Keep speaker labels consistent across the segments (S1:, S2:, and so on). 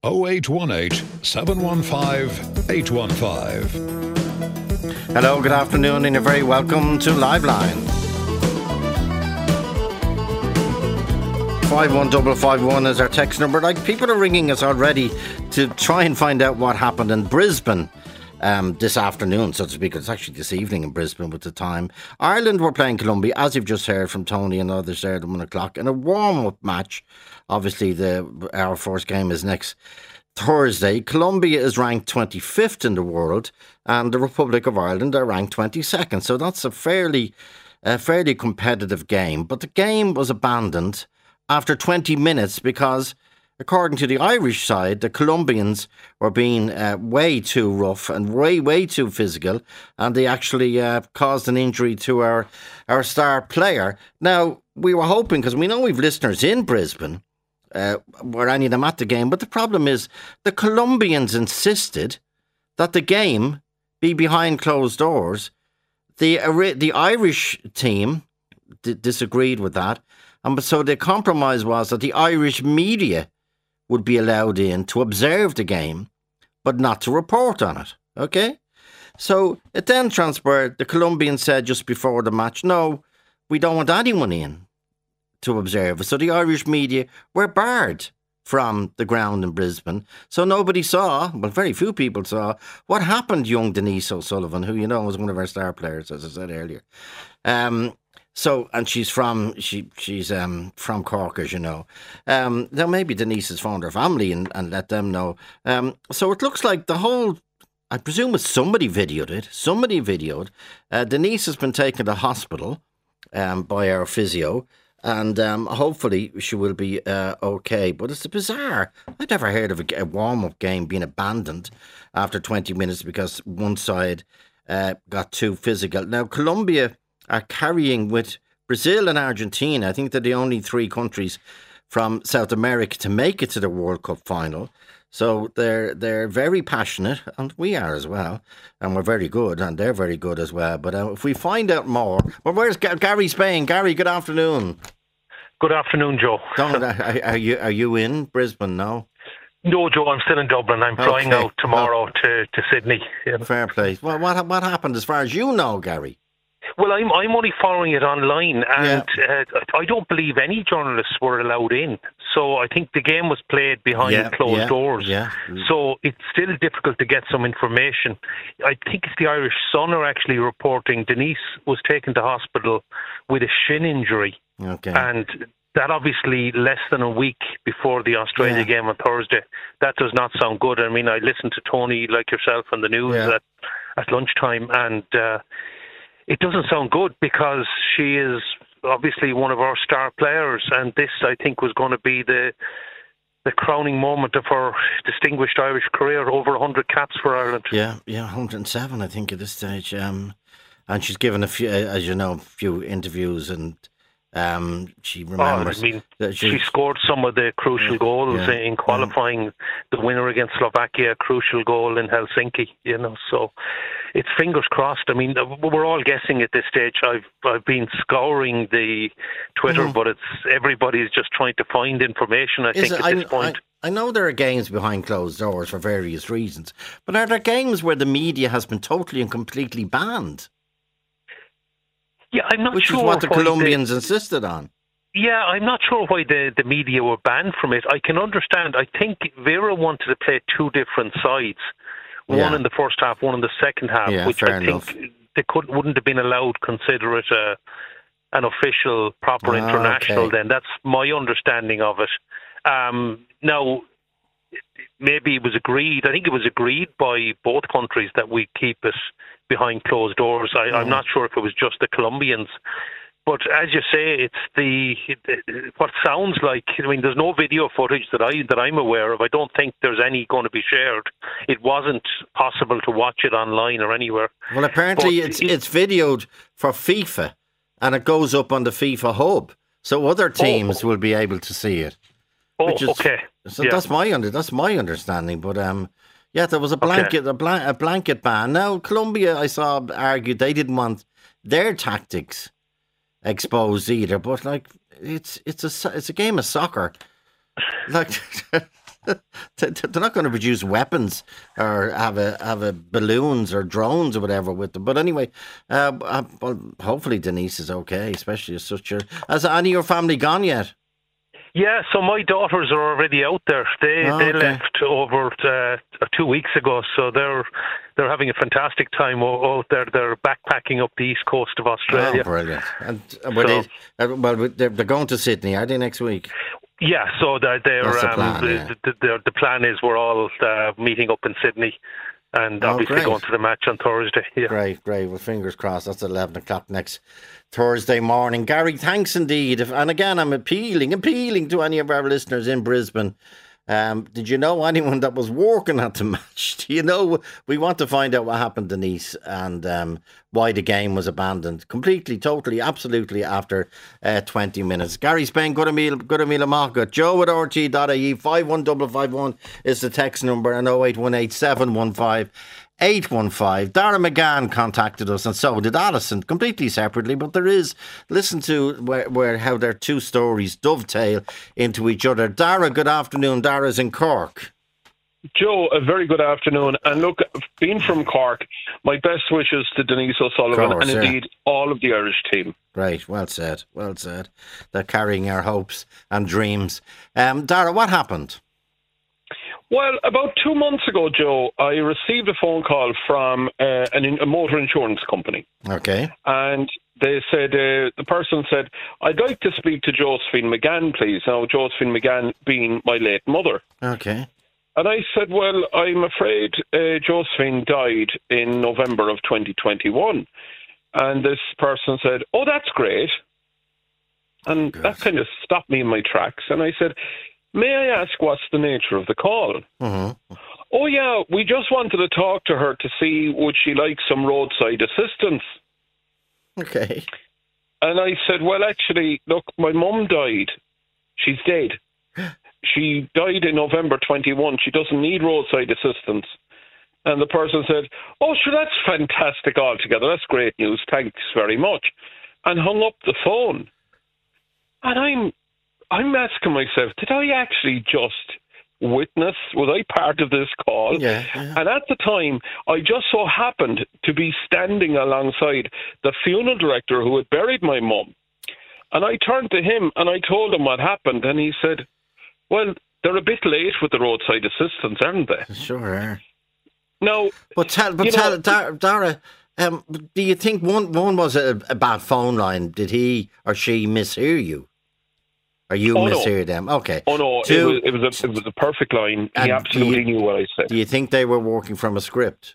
S1: 0818 715 815.
S2: Hello, good afternoon, and you're very welcome to Liveline. 51551 is our text number. Like, people are ringing us already to try and find out what happened in Brisbane this afternoon, so to speak. It's actually this evening in Brisbane with the time. Ireland were playing Colombia, as you've just heard from Tony and others there at 1 o'clock, in a warm-up match. Obviously, our first game is next Thursday. Colombia is ranked 25th in the world, and the Republic of Ireland are ranked 22nd. So that's a fairly competitive game. But the game was abandoned after 20 minutes because, according to the Irish side, the Colombians were being way too rough and way too physical, and they actually caused an injury to our star player. Now, we were hoping, because we know we've listeners in Brisbane, were any of them at the game, but the problem is the Colombians insisted that the game be behind closed doors. The Irish team disagreed with that, and so the compromise was that the Irish media would be allowed in to observe the game, but not to report on it. Okay? So it then transpired, the Colombians said just before the match, no, we don't want anyone in to observe. So the Irish media were barred from the ground in Brisbane. So nobody saw, well, very few people saw, what happened to young Denise O'Sullivan, who, you know, was one of our star players, as I said earlier. So, and she's from Cork, as you know. Now maybe Denise has found her family and let them know. So it looks like the whole, I presume it's somebody videoed it. Somebody videoed. Denise has been taken to hospital by our physio, and hopefully she will be okay. But it's bizarre. I'd never heard of a warm-up game being abandoned after 20 minutes because one side got too physical. Now, Colombia are carrying with Brazil and Argentina. I think they're the only three countries from South America to make it to the World Cup final. So they're very passionate, and we are as well. And we're very good, and they're very good as well. But if we find out more... Well, where's Gary Spain? Gary, good afternoon.
S3: Good afternoon, Joe.
S2: Are you in Brisbane now?
S3: No, Joe, I'm still in Dublin. I'm flying out tomorrow to Sydney. Yeah.
S2: Fair play. Well, what happened as far as you know, Gary?
S3: Well, I'm only following it online, and I don't believe any journalists were allowed in. So I think the game was played behind closed doors. Yeah. So it's still difficult to get some information. I think it's the Irish Sun are actually reporting Denise was taken to hospital with a shin injury. Okay. And that obviously less than a week before the Australia game on Thursday. That does not sound good. I mean, I listened to Tony, like yourself, on the news at lunchtime, and it doesn't sound good because she is obviously one of our star players, and this, I think, was going to be the crowning moment of her distinguished Irish career. Over 100 caps for Ireland. Yeah,
S2: 107, I think, at this stage. And she's given a few, as you know, a few interviews, and she remembers.
S3: She scored some of the crucial goals in qualifying. The winner against Slovakia, crucial goal in Helsinki. You know, so it's fingers crossed. I mean, we're all guessing at this stage. I've been scouring the Twitter, but everybody's just trying to find information. I think at this point.
S2: I know there are games behind closed doors for various reasons, but are there games where the media has been totally and completely banned?
S3: Yeah, I'm not sure.
S2: Which is what the Colombians insisted on.
S3: Yeah, I'm not sure why the media were banned from it. I can understand. I think Vera wanted to play two different sides. One in the first half, one in the second half, which I think they wouldn't have been allowed to consider it an official, proper international then. That's my understanding of it. Now, maybe it was agreed. I think it was agreed by both countries that we keep it behind closed doors. I'm not sure if it was just the Colombians. But as you say, it's what sounds like. I mean, there's no video footage that I'm aware of. I don't think there's any going to be shared. It wasn't possible to watch it online or anywhere.
S2: Well, apparently it's videoed for FIFA, and it goes up on the FIFA hub, so other teams will be able to see it.
S3: Okay.
S2: So that's my understanding. But there was a blanket ban. Now Colombia, I saw, argued they didn't want their tactics exposed either, but like it's a game of soccer. Like They're not going to produce weapons or have a balloons or drones or whatever with them. But anyway, well, hopefully Denise is okay, especially as such. Has any of your family gone yet?
S3: Yeah, so my daughters are already out there. They left over 2 weeks ago, so they're having a fantastic time out there. They're backpacking up the east coast of Australia.
S2: Oh, brilliant! And they're going to Sydney, are they, next week?
S3: Yeah, so the plan is we're all meeting up in Sydney and obviously going to the match on Thursday. Yeah.
S2: Great. Well, fingers crossed. That's at 11 o'clock next Thursday morning. Gary, thanks indeed. And again, I'm appealing to any of our listeners in Brisbane. Did you know anyone that was working at the match? Do you know? We want to find out what happened to Nice and why the game was abandoned completely, totally, absolutely after 20 minutes. Gary Spain, good a meal amach. Joe at RT.ie, 51551 is the text number, and 0818 715 815. Dara McGann contacted us, and so did Alison, completely separately, but there is, listen to where how their two stories dovetail into each other. Dara, good afternoon. Dara's in Cork.
S4: Joe, a very good afternoon. And look, being from Cork, my best wishes to Denise O'Sullivan and indeed all of the Irish team.
S2: Right, well said. They're carrying our hopes and dreams. Dara, what happened?
S4: Well, about 2 months ago, Joe, I received a phone call from a motor insurance company.
S2: Okay.
S4: And they said, the person said, I'd like to speak to Josephine McGann, please. Now, Josephine McGann being my late mother.
S2: Okay.
S4: And I said, well, I'm afraid Josephine died in November of 2021. And this person said, oh, that's great. And that kind of stopped me in my tracks. And I said, may I ask what's the nature of the call?
S2: Mm-hmm.
S4: Oh, yeah, we just wanted to talk to her to see would she like some roadside assistance.
S2: Okay.
S4: And I said, well, actually, look, my mum died. She's dead. She died in November 21. She doesn't need roadside assistance. And the person said, oh, sure, that's fantastic altogether. That's great news. Thanks very much. And hung up the phone. And I'm asking myself, did I actually just witness? Was I part of this call?
S2: Yeah.
S4: And at the time, I just so happened to be standing alongside the funeral director who had buried my mum. And I turned to him and I told him what happened. And he said, well, they're a bit late with the roadside assistance, aren't they?
S2: Sure are.
S4: Now,
S2: Dara, do you think one was a bad phone line? Did he or she mishear you? Or you mishear them? Okay.
S4: Oh no, it was a perfect line. He absolutely knew what I said.
S2: Do you think they were working from a script?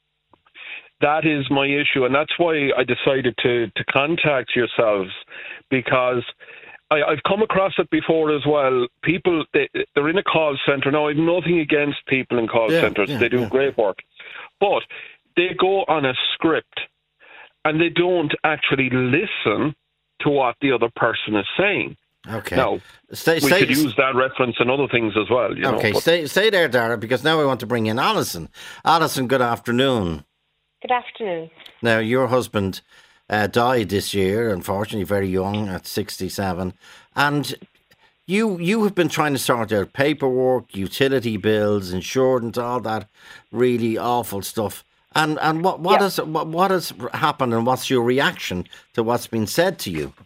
S4: That is my issue, and that's why I decided to contact yourselves, because I've come across it before as well. People, they're in a call centre. Now, I have nothing against people in call centres. They do great work. But they go on a script and they don't actually listen to what the other person is saying.
S2: Okay.
S4: Now, we could use that reference and other things as well.
S2: Okay, stay there, Dara, because now I want to bring in Alison. Alison, good afternoon.
S5: Good afternoon.
S2: Now, your husband died this year, unfortunately, very young, at 67. And you have been trying to sort out paperwork, utility bills, insurance, all that really awful stuff. And what has happened, and what's your reaction to what's been said to you?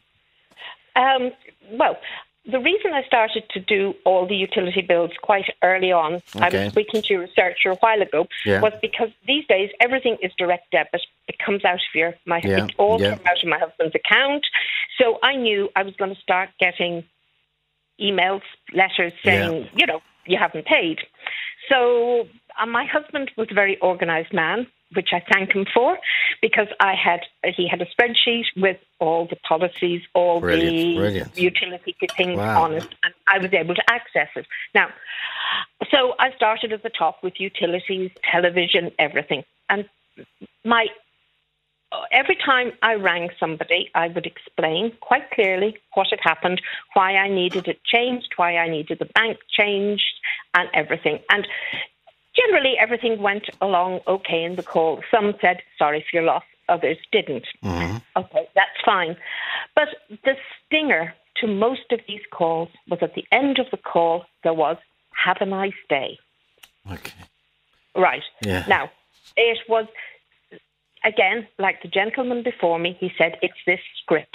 S5: Well, the reason I started to do all the utility bills quite early on, I was speaking to a researcher a while ago, was because these days everything is direct debit. It comes out of it all came out of my husband's account. So I knew I was going to start getting emails, letters saying, you haven't paid. So my husband was a very organised man, which I thank him for, because he had a spreadsheet with all the policies, all the utility things on it, and I was able to access it. Now, so I started at the top with utilities, television, everything. And every time I rang somebody, I would explain quite clearly what had happened, why I needed it changed, why I needed the bank changed, and everything. And generally, everything went along okay in the call. Some said, sorry for your loss. Others didn't. Mm-hmm. Okay, that's fine. But the stinger to most of these calls was at the end of the call, there was, have a nice day.
S2: Okay.
S5: Right.
S2: Yeah.
S5: Now, it was, again, like the gentleman before me, he said, it's this script.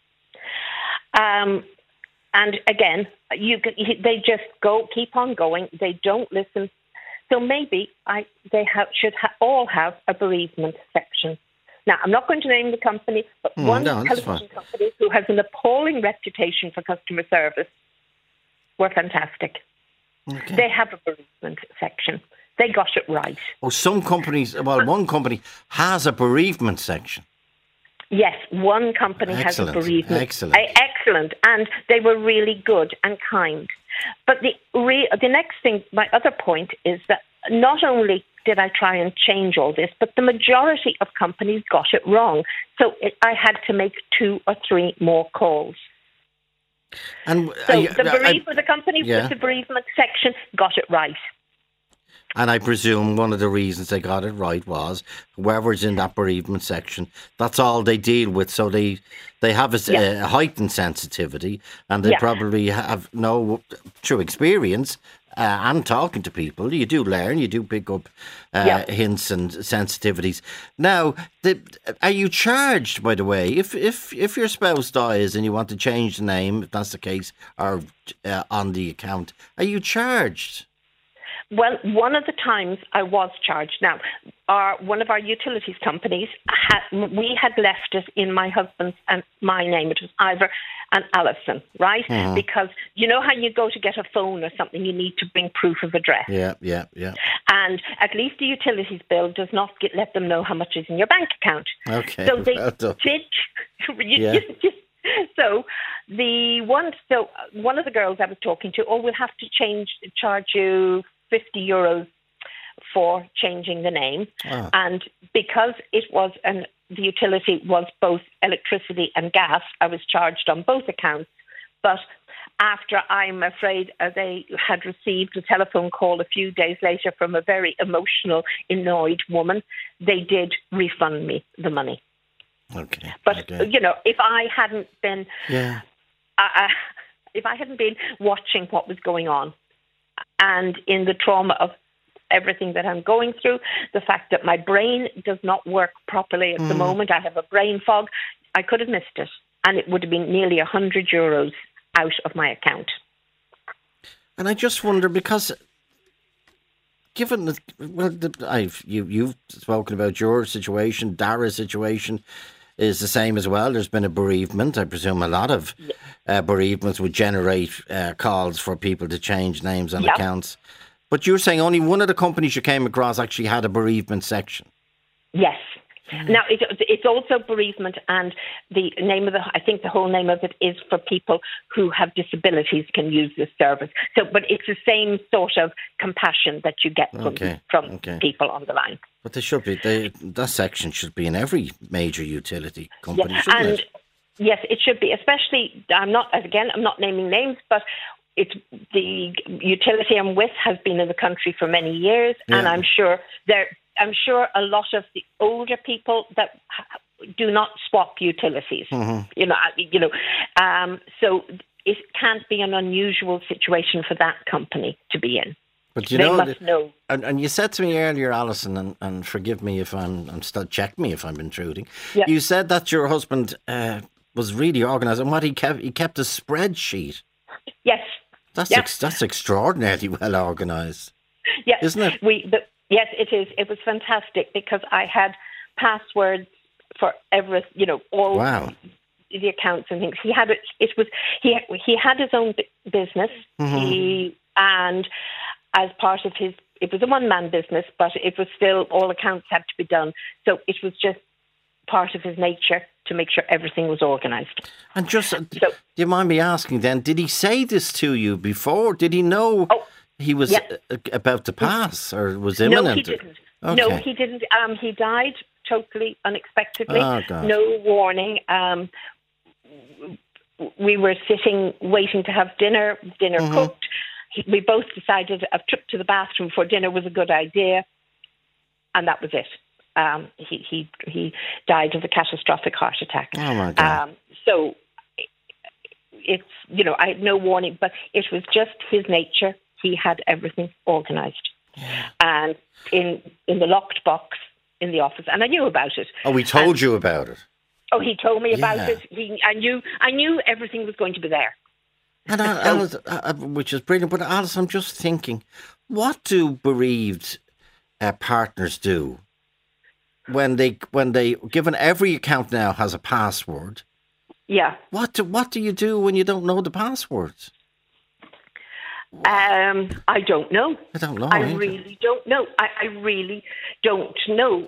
S5: And again, they just keep on going. They don't listen. So maybe they should all have a bereavement section. Now, I'm not going to name the company, but one television company who has an appalling reputation for customer service were fantastic.
S2: Okay.
S5: They have a bereavement section. They got it right.
S2: Oh, some companies, one company has a bereavement section.
S5: Yes, one company has a bereavement.
S2: Excellent.
S5: And they were really good and kind. But the next thing, my other point is that not only did I try and change all this, but the majority of companies got it wrong. So I had to make 2 or 3 more calls.
S2: And
S5: the company with the bereavement section got it right.
S2: And I presume one of the reasons they got it right was whoever's in that bereavement section, that's all they deal with. So they have a heightened sensitivity, and they probably have through experience and talking to people, you do learn, you do pick up hints and sensitivities. Now, are you charged, by the way, if your spouse dies and you want to change the name, if that's the case, or on the account, are you charged?
S5: Well, one of the times I was charged. Now, one of our utilities companies, we had left it in my husband's and my name. It was Ivor and Alison, right? Mm-hmm. Because you know how you go to get a phone or something, you need to bring proof of address.
S2: Yeah.
S5: And at least the utilities bill does not let them know how much is in your bank account.
S2: Okay.
S5: So they did. So one of the girls I was talking to, we'll have to charge you €50 for changing the name. Oh. And because it was the utility was both electricity and gas, I was charged on both accounts. But after, I'm afraid, they had received a telephone call a few days later from a very emotional, annoyed woman, they did refund me the money.
S2: Okay.
S5: But, if I hadn't been... if I hadn't been watching what was going on, and in the trauma of everything that I'm going through, the fact that my brain does not work properly at the moment, I have a brain fog, I could have missed it. And it would have been nearly €100 out of my account.
S2: And I just wonder, because given that, you've spoken about your situation, Dara's situation is the same as well. There's been a bereavement. I presume a lot of bereavements would generate calls for people to change names on accounts. But you're saying only one of the companies you came across actually had a bereavement section.
S5: Yes. Now, it's also bereavement, and the name of I think the whole name of it is for people who have disabilities can use this service. So, but it's the same sort of compassion that you get from people on the line.
S2: But they should be. That section should be in every major utility company, shouldn't it?
S5: Yes, it should be. Especially, I'm not naming names, but it's the utility I'm with has been in the country for many years, and I'm sure a lot of the older people that do not swap utilities. Mm-hmm. So it can't be an unusual situation for that company to be in.
S2: But
S5: they must know.
S2: And you said to me earlier, Alison, and forgive me if I'm still, check me if I'm intruding.
S5: Yeah.
S2: You said that your husband was really organised, and what he kept a spreadsheet.
S5: Yes.
S2: That's extraordinarily well organised.
S5: Yeah,
S2: isn't it?
S5: Yes, it is. It was fantastic because I had passwords for every, all the accounts and things. He had it. He had his own business. Mm-hmm. And as part of it was a one-man business, but it was still, all accounts had to be done. So it was just part of his nature to make sure everything was organised.
S2: And just, do you mind me asking then, did he say this to you before? Did he know he was about to pass, or was imminent?
S5: No, he didn't.
S2: Okay.
S5: No, he didn't. He died totally unexpectedly.
S2: Oh, God.
S5: No warning. We were sitting waiting to have dinner mm-hmm. cooked. We both decided a trip to the bathroom for dinner was a good idea, and that was it. He died of a catastrophic heart attack.
S2: Oh my God!
S5: So it's I had no warning, but it was just his nature. he had everything organised. And in the locked box in the office, and I knew about it.
S2: Oh, he told you about it?
S5: Oh, he told me about it. I knew everything was going to be there.
S2: And Alice, which is brilliant. But Alice, I'm just thinking, what do bereaved partners do when they given every account now has a password?
S5: Yeah.
S2: What do you do when you don't know the passwords?
S5: I don't know.
S2: I don't know.
S5: I really don't know. I really don't know.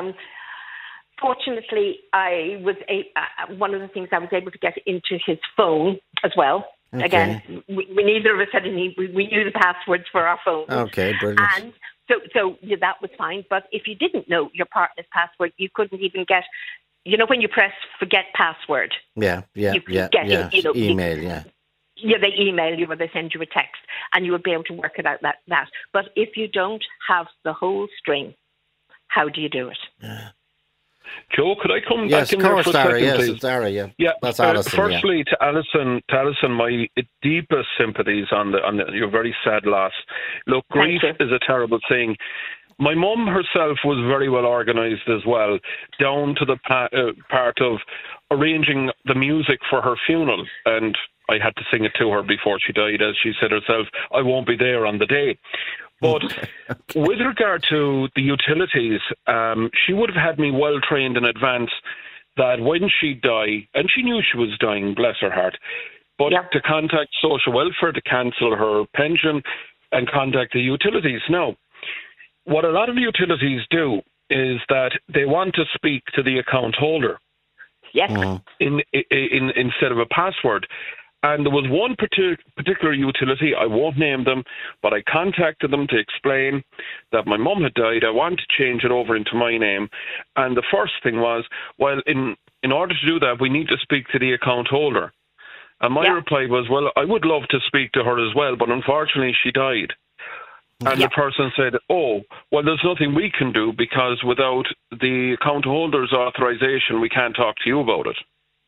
S5: Fortunately, I was one of the things I was able to get into his phone as well. Okay. Again, we neither of us had any. We knew the passwords for our phones.
S2: Okay, brilliant.
S5: And so that was fine. But if you didn't know your partner's password, you couldn't even get. You know, when you press forget password.
S2: Yeah.
S5: Email.
S2: Yeah.
S5: Yeah, they email you or they send you a text, and you would be able to work it out that. But if you don't have the whole string, how do you do it?
S2: Yeah.
S4: Joe, could I come back in here for a second,
S2: please?
S4: It's
S2: Dara, yeah. That's Alison.
S4: Firstly, to Alison, my deepest sympathies on your very sad loss. Look, grief is a terrible thing. My mum herself was very well organised as well, down to the part of arranging the music for her funeral. And I had to sing it to her before she died. As she said herself, I won't be there on the day. But with regard to the utilities, she would have had me well trained in advance that when she died, and she knew she was dying, bless her heart, but to contact social welfare to cancel her pension and contact the utilities. Now, what a lot of utilities do is that they want to speak to the account holder.
S5: Yes.
S4: In instead of a password. And there was one particular utility, I won't name them, but I contacted them to explain that my mum had died. I want to change it over into my name. And the first thing was, well, in order to do that, we need to speak to the account holder. And my reply was, well, I would love to speak to her as well, but unfortunately she died. And the person said, oh, well, there's nothing we can do because without the account holder's authorization, we can't talk to you about it.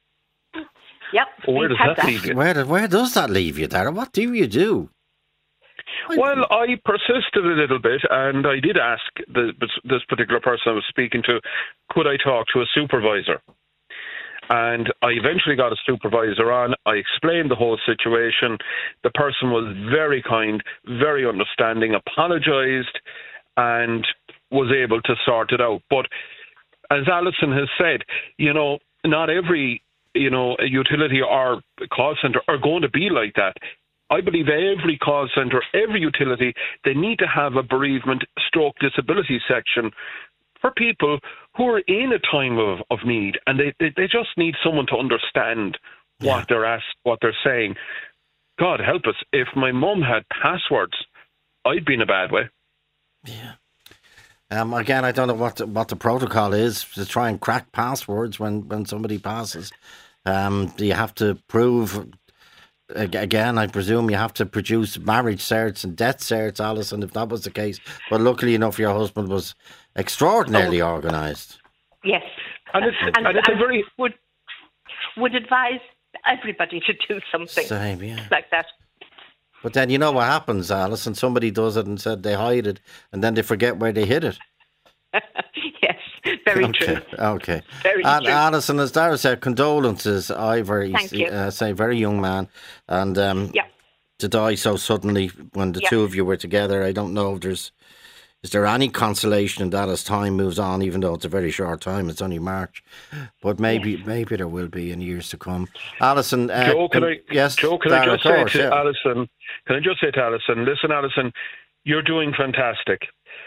S5: Yep.
S4: Where does that leave you?
S2: Where does that leave you, Dara? What do you do?
S4: Well, I persisted a little bit, and I did ask this particular person I was speaking to, could I talk to a supervisor? And I eventually got a supervisor on. I explained the whole situation. The person was very kind, very understanding, apologised, and was able to sort it out. But as Alison has said, not every a utility or call centre are going to be like that. I believe every call centre, every utility, they need to have a bereavement stroke disability section for people who are in a time of need, and they just need someone to understand what they're asked, what they're saying. God help us, if my mum had passwords, I'd be in a bad way.
S2: Yeah. Again, I don't know what the protocol is to try and crack passwords when somebody passes. Do you have to prove, again, I presume you have to produce marriage certs and death certs, Alison, if that was the case. But luckily enough, your husband was extraordinarily organised.
S5: Yes.
S4: And it's a very...
S5: Would advise everybody to do something like that.
S2: But then you know what happens, Alison. Somebody does it and said they hide it, and then they forget where they hid it.
S5: Yes, very true.
S2: Okay.
S5: Very true.
S2: Alison, as Dara said, condolences.
S5: Thank you.
S2: Say very young man, and to die so suddenly when the two of you were together. I don't know if is there any consolation in that as time moves on, even though it's a very short time. It's only March, but maybe there will be in years to come. Alison,
S4: Joe, can I just say to Alison? Can I just say to Alison, listen, Alison, you're doing fantastic.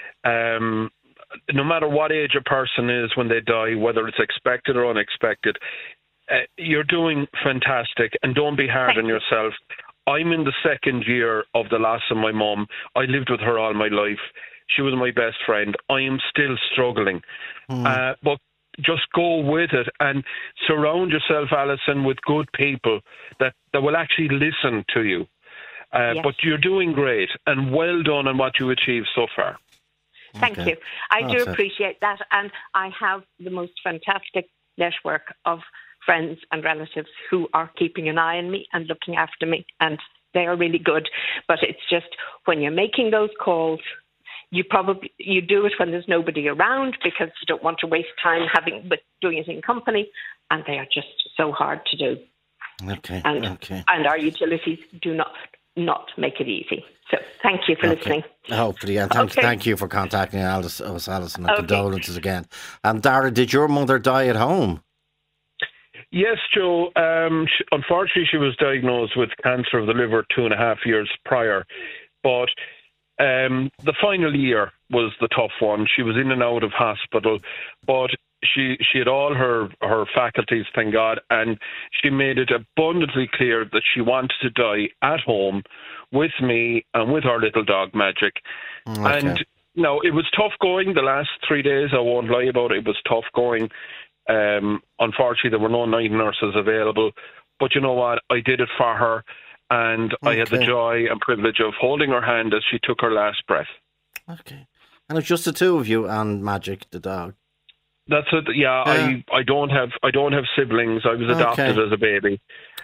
S4: No matter what age a person is when they die, whether it's expected or unexpected, you're doing fantastic, and don't be hard on yourself. I'm in the second year of the loss of my mum. I lived with her all my life. She was my best friend. I am still struggling. But just go with it and surround yourself, Alison, with good people that will actually listen to you. But you're doing great, and well done on what you achieved so far.
S5: Thank you. I do appreciate that. And I have the most fantastic network of friends and relatives who are keeping an eye on me and looking after me. And They are really good. But it's just when you're making those calls, you do it when there's nobody around because you don't want to waste time doing it in company, and they are just so hard to do.
S2: Okay.
S5: And our utilities do not make it easy. So thank you for listening.
S2: Hopefully, and thank you for contacting us, Alison, and condolences again. And Dara, did your mother die at home?
S4: Yes, Joe. Unfortunately, she was diagnosed with cancer of the liver 2.5 years prior. But the final year was the tough one. She was in and out of hospital, but she had all her faculties, thank God, and she made it abundantly clear that she wanted to die at home with me and with our little dog, Magic. Okay. And no, it was tough going the last 3 days. I won't lie about it. It was tough going. Unfortunately, there were no night nurses available. But you know what? I did it for her. And I had the joy and privilege of holding her hand as she took her last breath. Okay.
S2: And it's just the two of you and Magic, the dog.
S4: That's it. Yeah. I don't have siblings. I was adopted as a baby.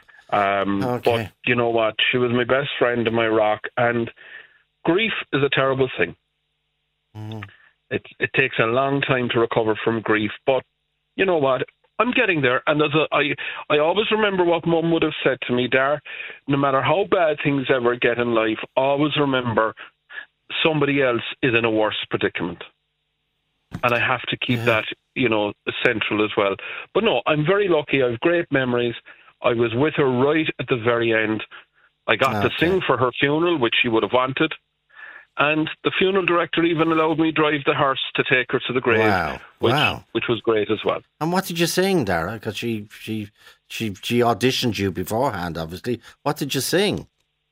S4: But you know what? She was my best friend and my rock. And grief is a terrible thing. Mm. It takes a long time to recover from grief. But you know what? I'm getting there. And I always remember what Mum would have said to me, Dar, no matter how bad things ever get in life, always remember somebody else is in a worse predicament. And I have to keep that, central as well. But no, I'm very lucky. I have great memories. I was with her right at the very end. I got to sing for her funeral, which she would have wanted. And the funeral director even allowed me to drive the hearse to take her to the grave, which was great as well. And
S2: what did you sing, Dara? Because she auditioned you beforehand, obviously. What did you sing?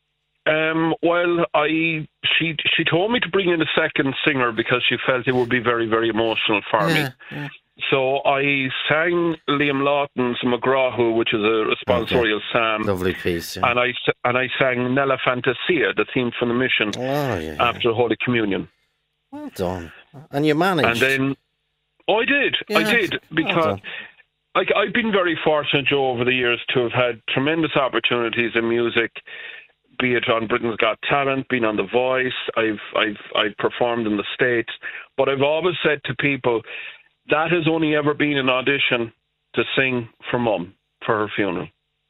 S4: Well, she told me to bring in a second singer because she felt it would be very, very emotional for me. Yeah. So I sang Liam Lawton's McGraw, which is a responsorial psalm.
S2: Lovely piece. Yeah.
S4: And I sang Nella Fantasia, the theme from the Mission, after Holy Communion.
S2: Well done. And you managed.
S4: And then, I did, because I've been very fortunate, Joe, over the years to have had tremendous opportunities in music, be it on Britain's Got Talent, being on The Voice. I've performed in the States, but I've always said to people, that has only ever been an audition to sing for Mum for her funeral.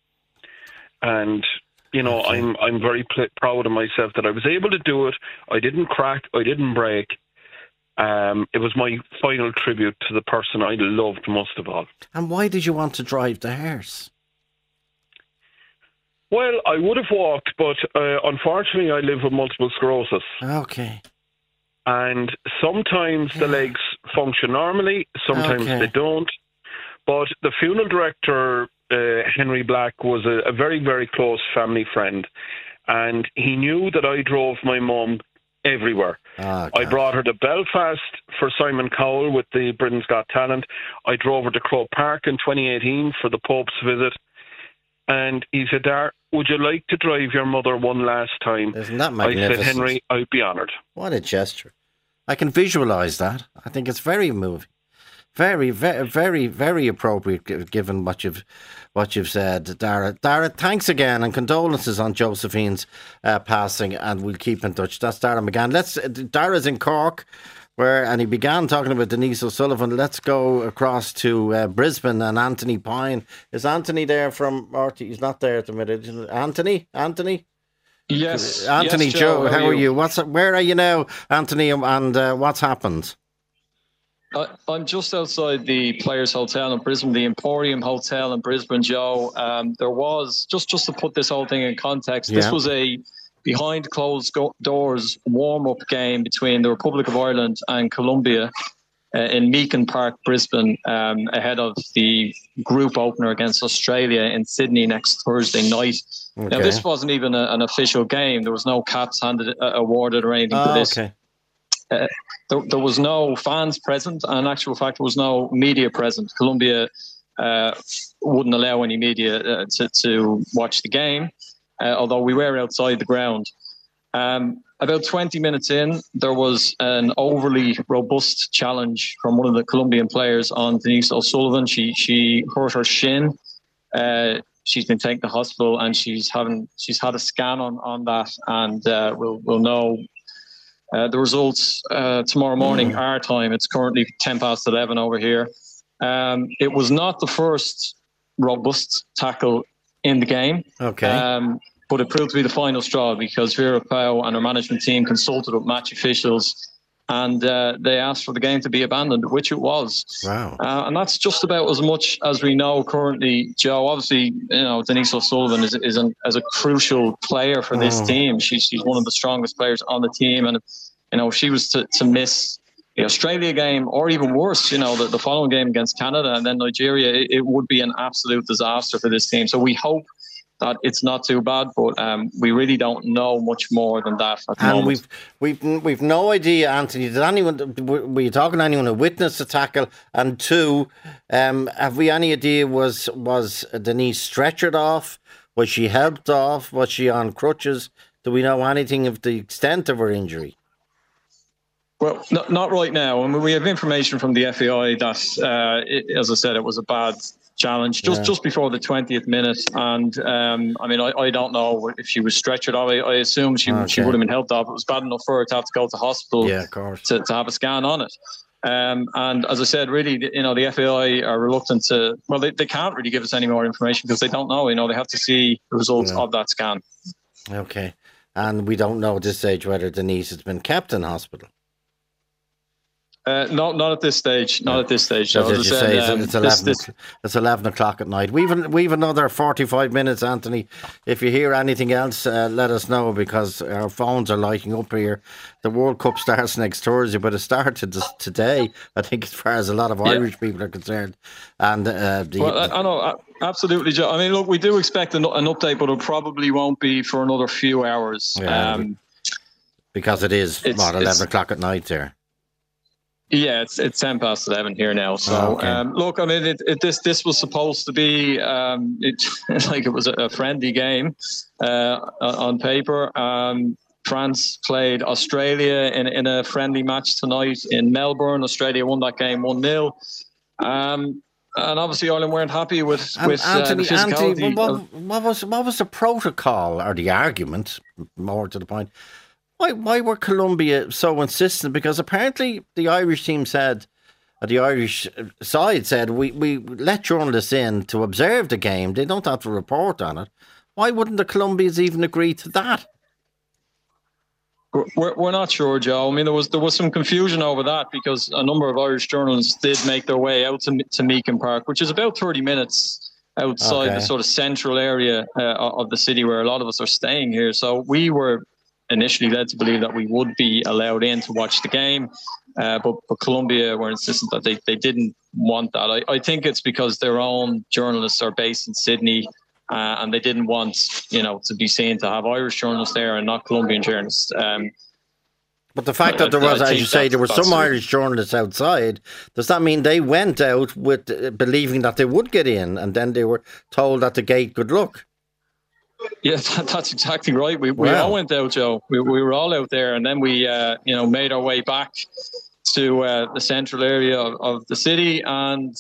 S4: And, I'm very proud of myself that I was able to do it. I didn't crack. I didn't break. It was my final tribute to the person I loved most of all.
S2: And why did you want to drive the hearse?
S4: Well, I would have walked, but unfortunately I live with multiple sclerosis.
S2: Okay.
S4: And sometimes the legs function normally, sometimes they don't. But the funeral director, Henry Black, was a very, very close family friend. And he knew that I drove my mum everywhere. I brought her to Belfast for Simon Cowell with the Britain's Got Talent. I drove her to Croke Park in 2018 for the Pope's visit. And he said, Dar, would you like to drive your mother one last time?
S2: Isn't that magnificent?
S4: I said, Henry, I'd be honoured.
S2: What a gesture. I can visualise that. I think it's very moving. Very, very, very, very appropriate given what you've said, Dara. Dara, thanks again and condolences on Josephine's passing, and we'll keep in touch. That's Dara McGann. Dara's in Cork, and he began talking about Denise O'Sullivan. Let's go across to Brisbane and Anthony Pine. Is Anthony there from RT? He's not there at the minute. Anthony?
S6: Yes.
S2: Anthony,
S6: yes,
S2: Joe, how are you? Where are you now, Anthony, and what's happened?
S6: I'm just outside the Players Hotel in Brisbane, the Emporium Hotel in Brisbane, Joe. There was, just to put this whole thing in context, this was a behind closed doors warm-up game between the Republic of Ireland and Colombia in Meakin Park, Brisbane, ahead of the group opener against Australia in Sydney next Thursday night. Okay. Now, this wasn't even an official game. There was no caps awarded or anything for this. Okay. There was no fans present, and in actual fact, there was no media present. Colombia wouldn't allow any media to watch the game, although we were outside the ground. About 20 minutes in, there was an overly robust challenge from one of the Colombian players on Denise O'Sullivan. She hurt her shin. she's been taken to hospital, and she's had a scan on that, and we'll know the results tomorrow morning our time. It's currently 11:10 over here. It was not the first robust tackle in the game.
S2: Okay.
S6: But it proved to be the final straw, because Vera Pauw and her management team consulted with match officials, and they asked for the game to be abandoned, which it was.
S2: Wow.
S6: And that's just about as much as we know currently, Joe. Obviously, Denise O'Sullivan is a crucial player for this team. She's one of the strongest players on the team, and if she was to miss the Australia game, or even worse, the following game against Canada and then Nigeria, it would be an absolute disaster for this team. So we hope that it's not too bad, but we really don't know much more than that at the moment.
S2: We've no idea, Anthony. Were you talking to anyone who witnessed the tackle? And two, have we any idea, was Denise stretchered off? Was she helped off? Was she on crutches? Do we know anything of the extent of her injury?
S6: Well, not right now. I mean, we have information from the FAI that, as I said, it was a bad challenge just before the 20th minute, and I don't know if she was stretchered off. I assume she would have been helped off. It was bad enough for her to have to go to hospital to have a scan on it. And as I said, really, the FAI are reluctant to. Well, they can't really give us any more information because they don't know. They have to see the results of that scan.
S2: Okay, and we don't know at this stage whether Denise has been kept in hospital.
S6: Not at this stage. Not at this stage.
S2: So as you say, it's 11 o'clock at night. We've another 45 minutes, Anthony. If you hear anything else, let us know, because our phones are lighting up here. The World Cup starts next Thursday, but it started today, I think, as far as a lot of Irish people are concerned. And I
S6: know, absolutely, Joe. I mean, look, we do expect an update, but it probably won't be for another few hours.
S2: Because it is 11 o'clock at night there.
S6: Yeah, it's 11:10 here now. So, look, I mean, this was supposed to be it was a friendly game on paper. France played Australia in a friendly match tonight in Melbourne. Australia won that game 1-0. And obviously Ireland weren't happy with
S2: Anthony,
S6: the physicality.
S2: Anthony, what was the protocol, or the argument, more to the point? Why were Colombia so insistent? Because apparently the Irish team said, the Irish side said, we let journalists in to observe the game. They don't have to report on it. Why wouldn't the Colombians even agree to that?
S6: We're not sure, Joe. I mean, there was some confusion over that, because a number of Irish journalists did make their way out to Meakin Park, which is about 30 minutes outside the sort of central area of the city where a lot of us are staying here. So we were initially led to believe that we would be allowed in to watch the game, but Colombia were insistent that they didn't want that. I think it's because their own journalists are based in Sydney, and they didn't want to be seen to have Irish journalists there and not Colombian journalists.
S2: But the fact that there was, as you say, there were some Irish journalists outside, does that mean they went out with believing that they would get in, and then they were told at the gate, good luck?
S6: Yeah, that's exactly right. We all went out, Joe. We were all out there, and then we made our way back to the central area of the city, and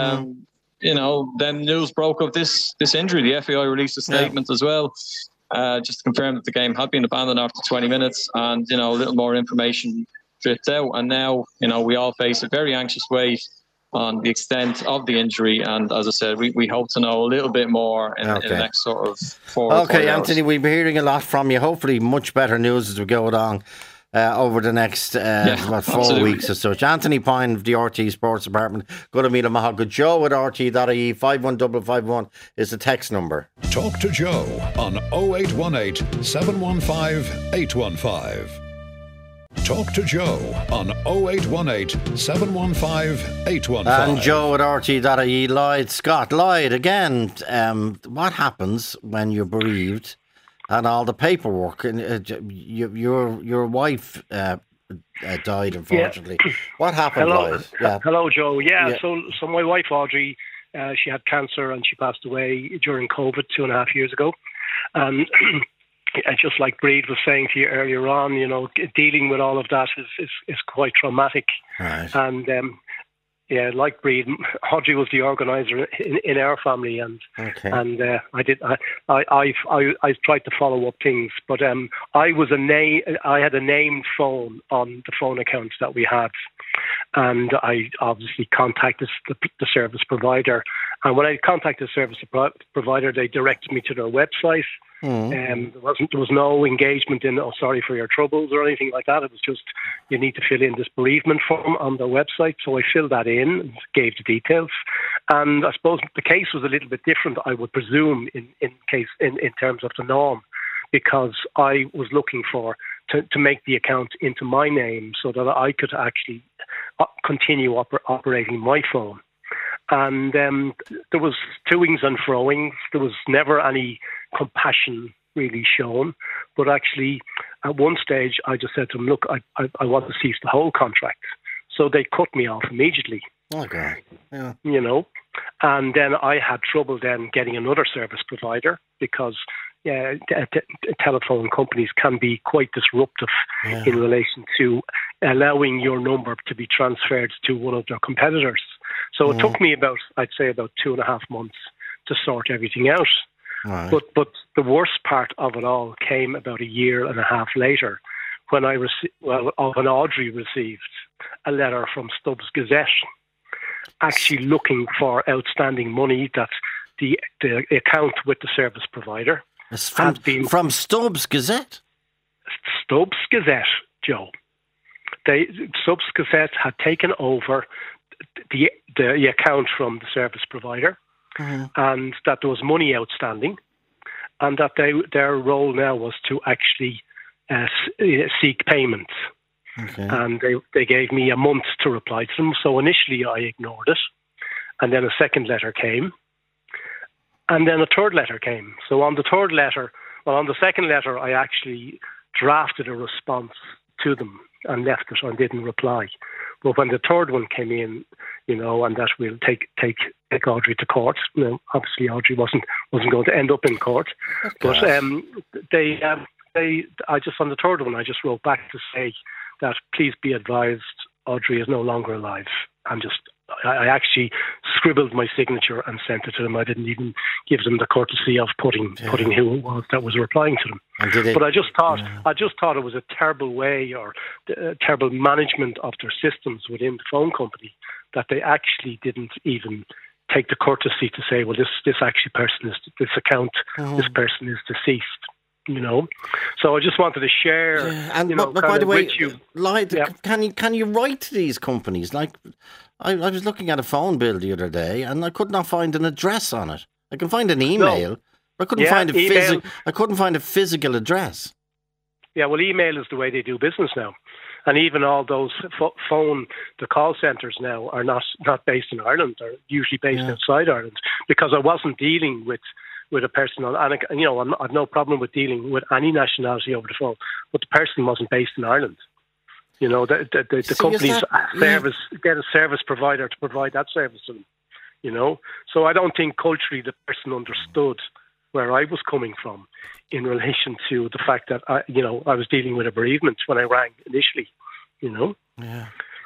S6: then news broke of this injury. The FAI released a statement as well, just to confirm that the game had been abandoned after 20 minutes, and a little more information dripped out. And now we all face a very anxious wait on the extent of the injury, and as I said, we hope to know a little bit more in the next sort of 4 or 5 hours.
S2: Anthony, we'll be hearing a lot from you. Hopefully much better news as we go along over the next 4 weeks or such. Anthony Pine of the RT Sports Department. Good to meet him. Good. Joe at RT.ie. 51551 is the text number.
S1: Talk to Joe on 0818 715 815. Talk to Joe on 0818 715 815.
S2: And Joe at RT.ie. Lloyd Scott. Lloyd, again, what happens when you're bereaved and all the paperwork? Your wife died, unfortunately. Yeah. What happened, Lloyd?
S7: Yeah. Hello, Joe. Yeah. So my wife, Audrey, she had cancer and she passed away during COVID 2.5 years ago. And just like Breed was saying to you earlier on, dealing with all of that is quite traumatic.
S2: Right.
S7: And Yeah, like Breed, Audrey was the organizer in our family, and I tried to follow up things, but I had a named phone on the phone accounts that we had, and I obviously contacted the service provider. And when I contacted the service provider, they directed me to their website. There was no engagement in, oh, sorry for your troubles or anything like that. It was just, you need to fill in this bereavement form on their website. So I filled that in and gave the details. And I suppose the case was a little bit different, I would presume, in terms of the norm, because I was looking to make the account into my name so that I could actually continue operating my phone. And there was toings and froings. There was never any compassion really shown. But actually, at one stage, I just said to them, look, I want to cease the whole contract. So they cut me off immediately.
S2: Okay. Yeah.
S7: You know, and then I had trouble then getting another service provider because telephone companies can be quite disruptive in relation to allowing your number to be transferred to one of their competitors. So it took me I'd say about 2.5 months to sort everything out.
S2: Right.
S7: But the worst part of it all came about 1.5 years later, when Audrey received a letter from Stubbs Gazette, actually looking for outstanding money that the account with the service provider had been
S2: from Stubbs Gazette.
S7: Stubbs Gazette, Joe. Stubbs Gazette had taken over the account from the service provider, and that there was money outstanding, and that their role now was to actually seek payment.
S2: Okay.
S7: And they gave me a month to reply to them. So initially I ignored it, and then a second letter came, and then a third letter came. So on the second letter, I actually drafted a response to them and left it and didn't reply. But when the third one came in, and that we'll take Audrey to court. Obviously Audrey wasn't going to end up in court. But I just, on the third one, I just wrote back to say that please be advised, Audrey is no longer alive. I actually scribbled my signature and sent it to them. I didn't even give them the courtesy of putting who it was that was replying to them. But I just thought it was a terrible way or terrible management of their systems within the phone company that they actually didn't even take the courtesy to say, well, this actually person is this account, this person is deceased. So I just wanted to share.
S2: Yeah. But by the way, can you write to these companies? Like, I was looking at a phone bill the other day, and I could not find an address on it. I can find an email, but I couldn't find I couldn't find a physical address.
S7: Yeah, well, email is the way they do business now, and even all those the call centres now are not based in Ireland. They're usually based outside Ireland, because I wasn't dealing with a person and I've no problem with dealing with any nationality over the phone, but the person wasn't based in Ireland. The companies get a service provider to provide that service to them. So I don't think culturally the person understood where I was coming from in relation to the fact that I was dealing with a bereavement when I rang initially.
S2: Yeah.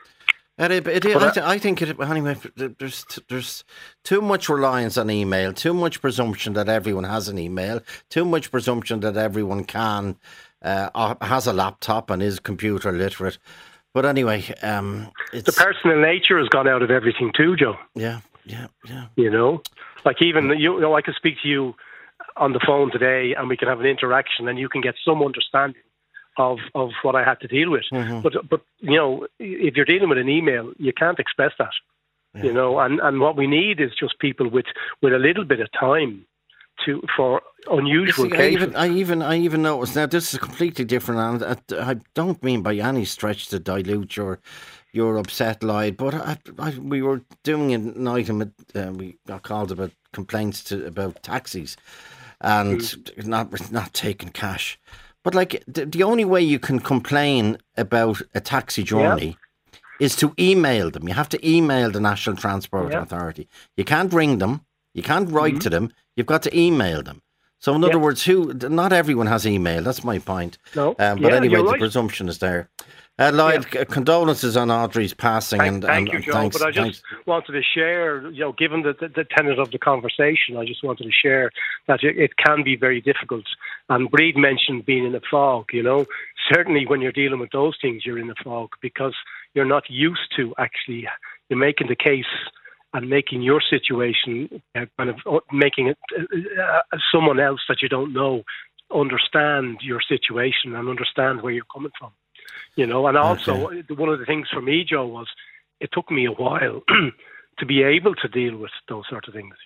S2: I think anyway. There's too much reliance on email, too much presumption that everyone has an email, too much presumption that everyone has a laptop and is computer literate. But anyway,
S7: the personal nature has gone out of everything too, Joe.
S2: Yeah.
S7: Like even I can speak to you on the phone today, and we can have an interaction, and you can get some understanding of what I had to deal with. But if you're dealing with an email, you can't express that. And what we need is just people with a little bit of time for unusual cases.
S2: I even noticed now this is completely different, and I don't mean by any stretch to dilute your upset lie, but we were doing an item. We got called about complaints about taxis and not taking cash. But like the only way you can complain about a taxi journey is to email them. You have to email the National Transport Authority. You can't ring them. You can't write to them. You've got to email them. So in other words, not everyone has email. That's my point.
S7: No,
S2: but anyway, the presumption is there. Lloyd, condolences on Audrey's passing.
S7: Thank you, Joe. But I just wanted to share, given the tenet of the conversation, I just wanted to share that it can be very difficult. And Breed mentioned being in a fog, Certainly when you're dealing with those things, you're in a fog because you're not used to actually making the case and making your situation, kind of making it someone else that you don't know understand your situation and understand where you're coming from. And also one of the things for me, Joe, was it took me a while to be able to deal with those sort of things,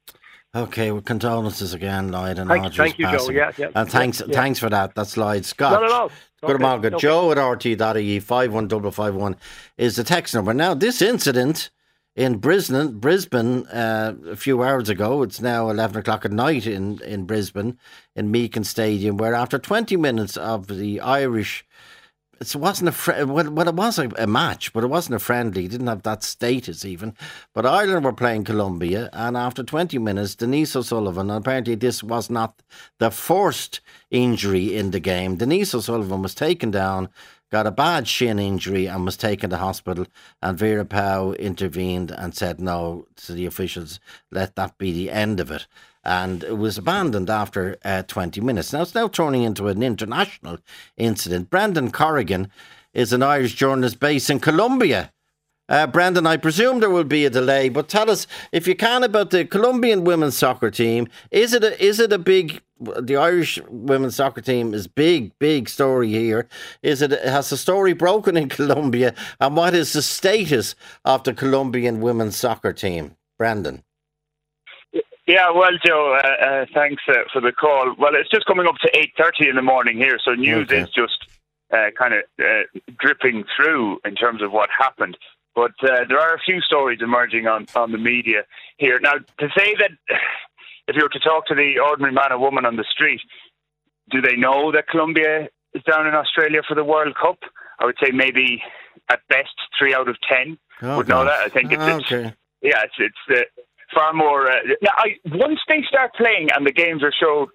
S2: Okay, well, condolences again, Lloyd, and Audrey's
S7: thank you,
S2: passing.
S7: Joe. Yeah.
S2: And thanks for that. That's Lloyd Scott.
S7: Not at all.
S2: Good morning. Joe at RT.ie 51551 is the text number. Now, this incident in Brisbane a few hours ago, it's now 11 o'clock at night in Brisbane, in Meakin Stadium, where after 20 minutes of the Irish... It wasn't it was a match, but it wasn't a friendly. It didn't have that status even. But Ireland were playing Colombia, and after 20 minutes, Denise O'Sullivan, and apparently this was not the first injury in the game, Denise O'Sullivan was taken down, got a bad shin injury and was taken to hospital, and Vera Pauw intervened and said no to the officials, let that be the end of it. And it was abandoned after 20 minutes. Now it's now turning into an international incident. Brendan Corrigan is an Irish journalist based in Colombia. Brendan, I presume there will be a delay, but tell us, if you can, about the Colombian women's soccer team. Is it a big... The Irish women's soccer team is big story here. Has the story broken in Colombia? And what is the status of the Colombian women's soccer team? Brendan.
S8: Yeah, well, Joe, thanks for the call. Well, it's just coming up to 8:30 in the morning here, so news is just kind of dripping through in terms of what happened. But there are a few stories emerging on the media here. Now, to say that if you were to talk to the ordinary man or woman on the street, do they know that Colombia is down in Australia for the World Cup? I would say maybe at best 3 out of 10 would know that. I think it's far more. Once they start playing and the games are showed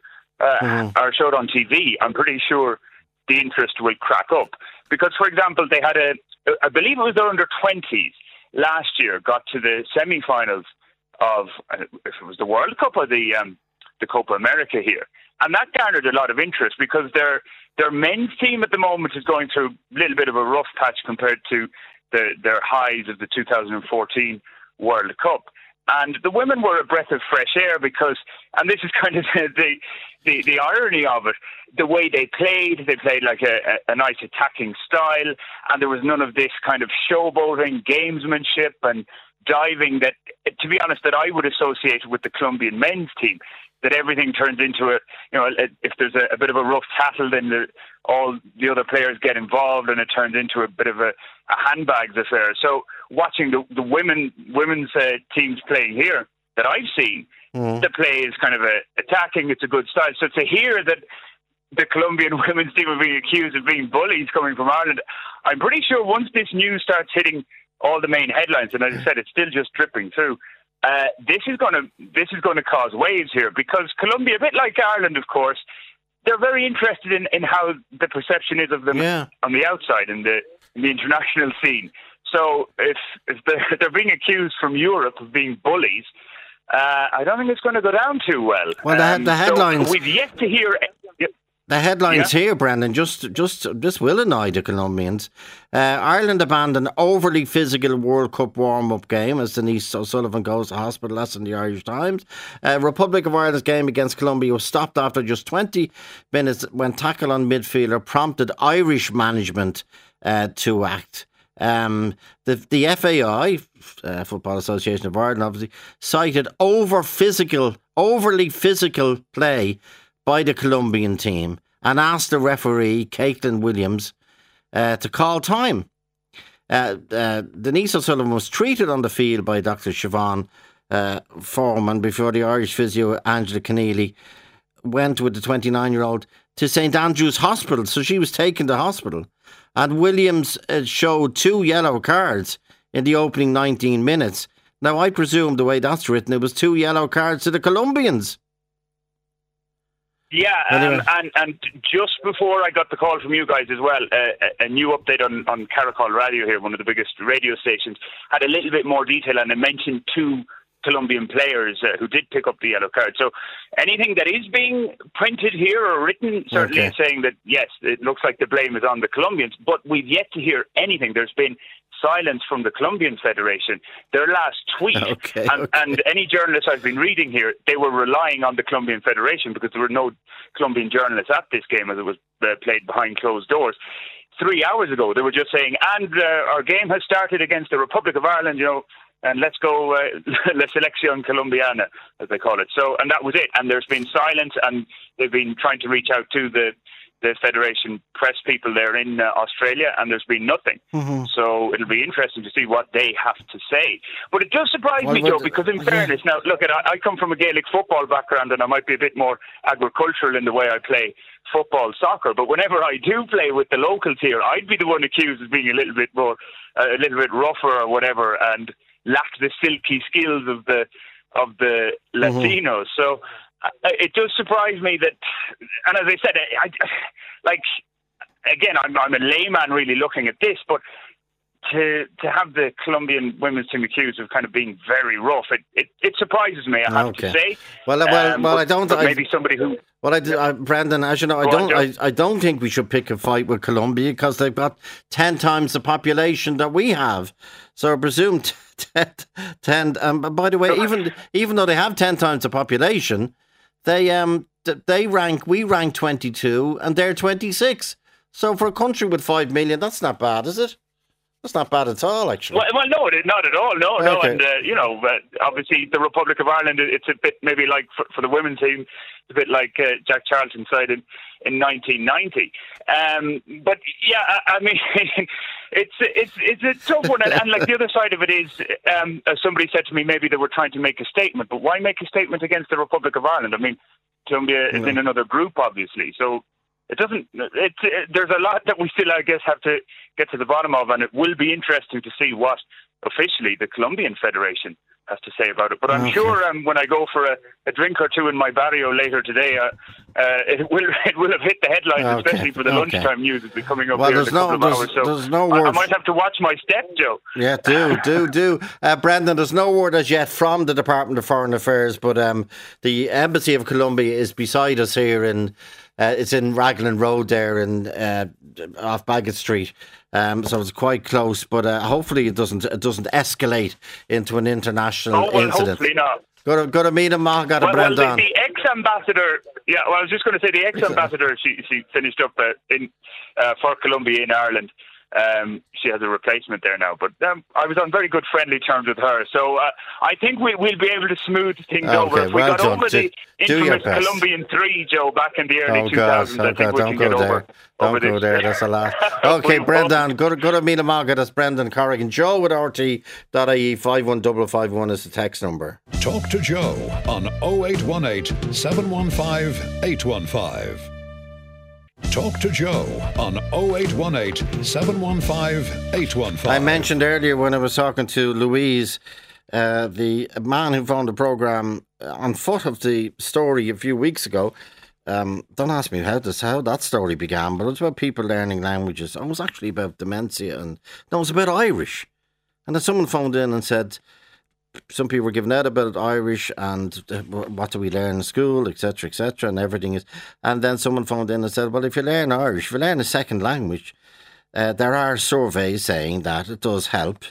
S8: on TV, I'm pretty sure the interest will crack up. Because, for example, they had I believe it was their under-20s last year got to the semi-finals of, if it was the World Cup or the Copa America here. And that garnered a lot of interest because their men's team at the moment is going through a little bit of a rough patch compared to their highs of the 2014 World Cup. And the women were a breath of fresh air because, and this is kind of the irony of it, the way they played like a nice attacking style, and there was none of this kind of showboating, gamesmanship and diving that, to be honest, that I would associate with the Colombian men's team. That everything turns into if there's a bit of a rough tackle, then all the other players get involved and it turns into a bit of a handbags affair. So watching the women's teams playing here that I've seen, the play is kind of attacking. It's a good style. So to hear that the Colombian women's team are being accused of being bullies coming from Ireland, I'm pretty sure once this news starts hitting all the main headlines, and as I said, it's still just dripping through, this is going to cause waves here because Colombia, a bit like Ireland, of course, they're very interested in how the perception is of them on the outside in the international scene. So if they're being accused from Europe of being bullies, I don't think it's going to go down too well.
S2: Well, the headlines.
S8: So we've yet to hear.
S2: The headlines here, Brendan, just this will annoy the Colombians. Ireland abandoned overly physical World Cup warm-up game as Denise O'Sullivan goes to hospital. That's in the Irish Times. Republic of Ireland's game against Colombia was stopped after just 20 minutes when tackle on midfielder prompted Irish management to act. The FAI, Football Association of Ireland, obviously cited overly physical play by the Colombian team and asked the referee, Caitlin Williams, to call time. Denise O'Sullivan was treated on the field by Dr. Siobhan Foreman before the Irish physio Angela Keneally went with the 29-year-old to St Andrew's Hospital. So she was taken to hospital. And Williams showed 2 yellow cards in the opening 19 minutes. Now, I presume the way that's written, it was 2 yellow cards to the Colombians.
S8: Yeah, and just before I got the call from you guys as well, a new update on Caracol Radio here, one of the biggest radio stations, had a little bit more detail, and it mentioned 2 Colombian players who did pick up the yellow card. So anything that is being printed here or written certainly is saying that, yes, it looks like the blame is on the Colombians, but we've yet to hear anything. There's been silence from the Colombian Federation. Their last tweet, and any journalists I've been reading here, they were relying on the Colombian Federation because there were no Colombian journalists at this game as it was played behind closed doors. 3 hours ago, they were just saying, and our game has started against the Republic of Ireland, and let's go, La Selección Colombiana, as they call it. So, and that was it. And there's been silence, and they've been trying to reach out to the Federation press people there in Australia, and there's been nothing. Mm-hmm. So it'll be interesting to see what they have to say. But it does surprise me, Joe, because in fairness, now, look, I come from a Gaelic football background, and I might be a bit more agricultural in the way I play football, soccer, but whenever I do play with the locals here, I'd be the one accused of being a little bit rougher or whatever, and lack the silky skills of the Latinos. Mm-hmm. So it does surprise me that, and as I said, I'm a layman really looking at this, but to have the Colombian women's team accused of kind of being very rough, it surprises me, I have to say.
S2: Well, I don't.
S8: Maybe somebody who.
S2: Well, Brendan, as you know, I don't think we should pick a fight with Colombia because they've got 10 times the population that we have. So I presume 10. By the way, even though they have 10 times the population, we rank 22 and they're 26. So for a country with 5 million, that's not bad, is it? That's not bad at all, actually.
S8: Well, no, not at all. No. And, obviously the Republic of Ireland, it's a bit maybe like for the women's team, a bit like Jack Charlton side in 1990. But yeah, I mean, it's a tough one. And like the other side of it is, as somebody said to me, maybe they were trying to make a statement. But why make a statement against the Republic of Ireland? I mean, Colombia is in another group, obviously. So it doesn't. There's a lot that we still, I guess, have to get to the bottom of, and it will be interesting to see what officially the Colombian Federation has to say about it. But I'm sure when I go for a drink or two in my barrio later today, it will have hit the headlines, especially for the lunchtime news that's been coming up here in a couple of hours. So I might have to watch my step, Joe.
S2: Yeah, do. Brendan, there's no word as yet from the Department of Foreign Affairs, but the Embassy of Colombia is beside us here in. It's in Raglan Road there off Bagot Street, so it's quite close. But hopefully it doesn't escalate into an international incident.
S8: Hopefully not.
S2: Go to meet him, Brendan.
S8: Well, the ex-ambassador. Yeah, well, I was just going to say the ex-ambassador. She finished up for Colombia in Ireland. She has a replacement there now, but I was on very good friendly terms with her, so I think we'll be able to smooth things over. If we got over the infamous Colombian 3, Joe, back in the early 2000s, I think we can get over.
S2: Don't go there, that's a lot. Okay, Brendan, go to Mila Maga, that's Brendan Corrigan. Joe with RT.ie, 51551 is the text number.
S1: Talk to Joe on 0818 715 815. Talk to Joe on 0818 715 815.
S2: I mentioned earlier when I was talking to Louise, the man who found the programme on foot of the story a few weeks ago. Don't ask me how that story began, but it was about people learning languages. It was actually about dementia, and it was about Irish. And then someone phoned in and said, some people were giving out about Irish and what do we learn in school, etc., and everything is. And then someone phoned in and said, well, if you learn Irish, if you learn a second language, there are surveys saying that it does help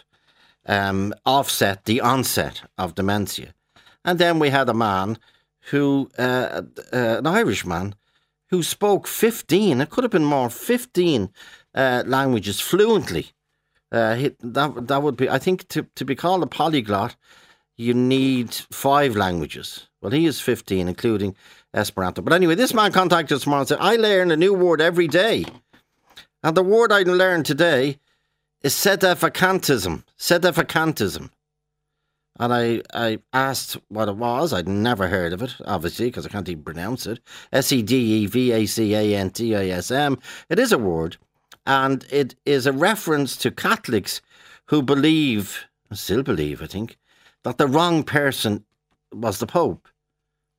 S2: offset the onset of dementia. And then we had a man who, an Irishman, who spoke 15, it could have been more, 15 languages fluently. That would be, I think, to be called a polyglot, you need 5 languages. Well, he is 15, including Esperanto. But anyway, this man contacted us tomorrow and said, I learn a new word every day. And the word I learned today is sedevacantism. And I asked what it was. I'd never heard of it, obviously, because I can't even pronounce it. Sedevacantism. It is a word. And it is a reference to Catholics who still believe, I think, that the wrong person was the Pope.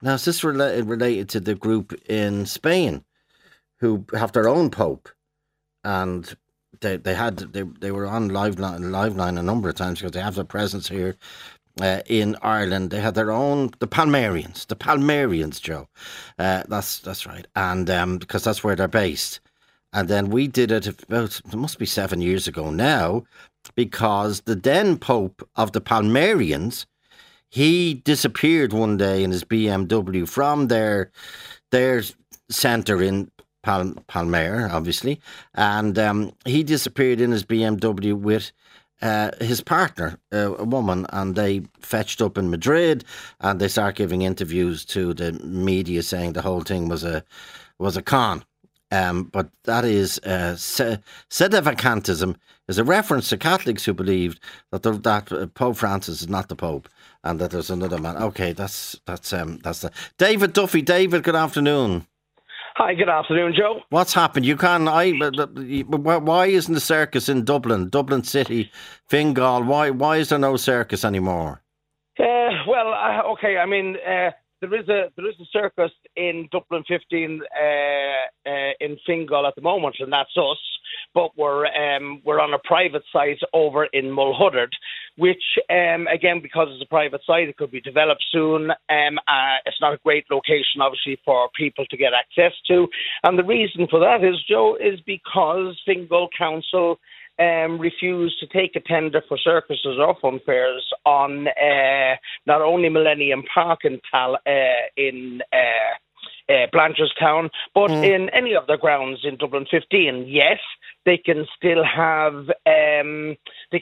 S2: Now, is this related to the group in Spain who have their own Pope? And they were on Liveline a number of times because they have their presence here in Ireland. They had their own, the Palmarians, Joe. That's right. And because that's where they're based. And then we did it about, it must be 7 years ago now, because the then Pope of the Palmarians, he disappeared one day in his BMW from their centre in Palmare, obviously, and he disappeared in his BMW with his partner, a woman, and they fetched up in Madrid, and they start giving interviews to the media saying the whole thing was a con. But that is sedevacantism is a reference to Catholics who believed that Pope Francis is not the Pope and that there's another man. Okay, that's that. David Duffy. David, good afternoon.
S9: Hi, good afternoon, Joe.
S2: What's happened? Why isn't the circus in Dublin City, Fingal? Why is there no circus anymore?
S9: Okay. I mean, there is a circus in Dublin 15 in Fingal at the moment, and that's us. But we're on a private site over in Mulhuddard, which again, because it's a private site, it could be developed soon. It's not a great location, obviously, for people to get access to. And the reason for that is, Joe, is because Fingal Council refused to take a tender for circuses or fun fairs on not only Millennium Park in Blanchardstown, but in any of the grounds in Dublin 15. Yes, they can still have an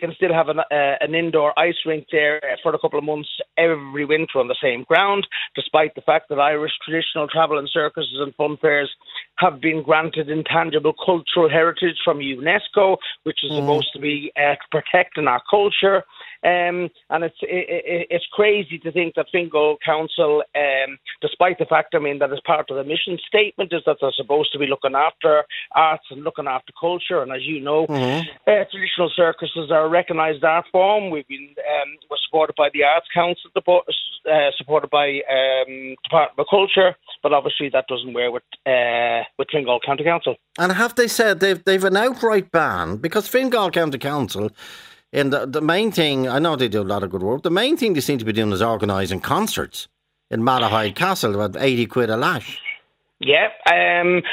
S9: indoor ice rink there for a couple of months every winter on the same ground, despite the fact that Irish traditional travel and circuses and fun fairs have been granted intangible cultural heritage from UNESCO, which is supposed to be protecting our culture. And it's crazy to think that Fingal Council, despite the fact, that as part of the mission statement is that they're supposed to be looking after arts and looking after culture. And as you know, traditional circuses are a recognised art form. We're supported by the Arts Council, supported by Department of Culture, but obviously that doesn't wear with Fingal County Council.
S2: And have they said they've an outright ban? Because Fingal County Council, and the main thing, I know they do a lot of good work, the main thing they seem to be doing is organising concerts in Malahide Castle, about 80 quid a lash.
S9: Yeah, and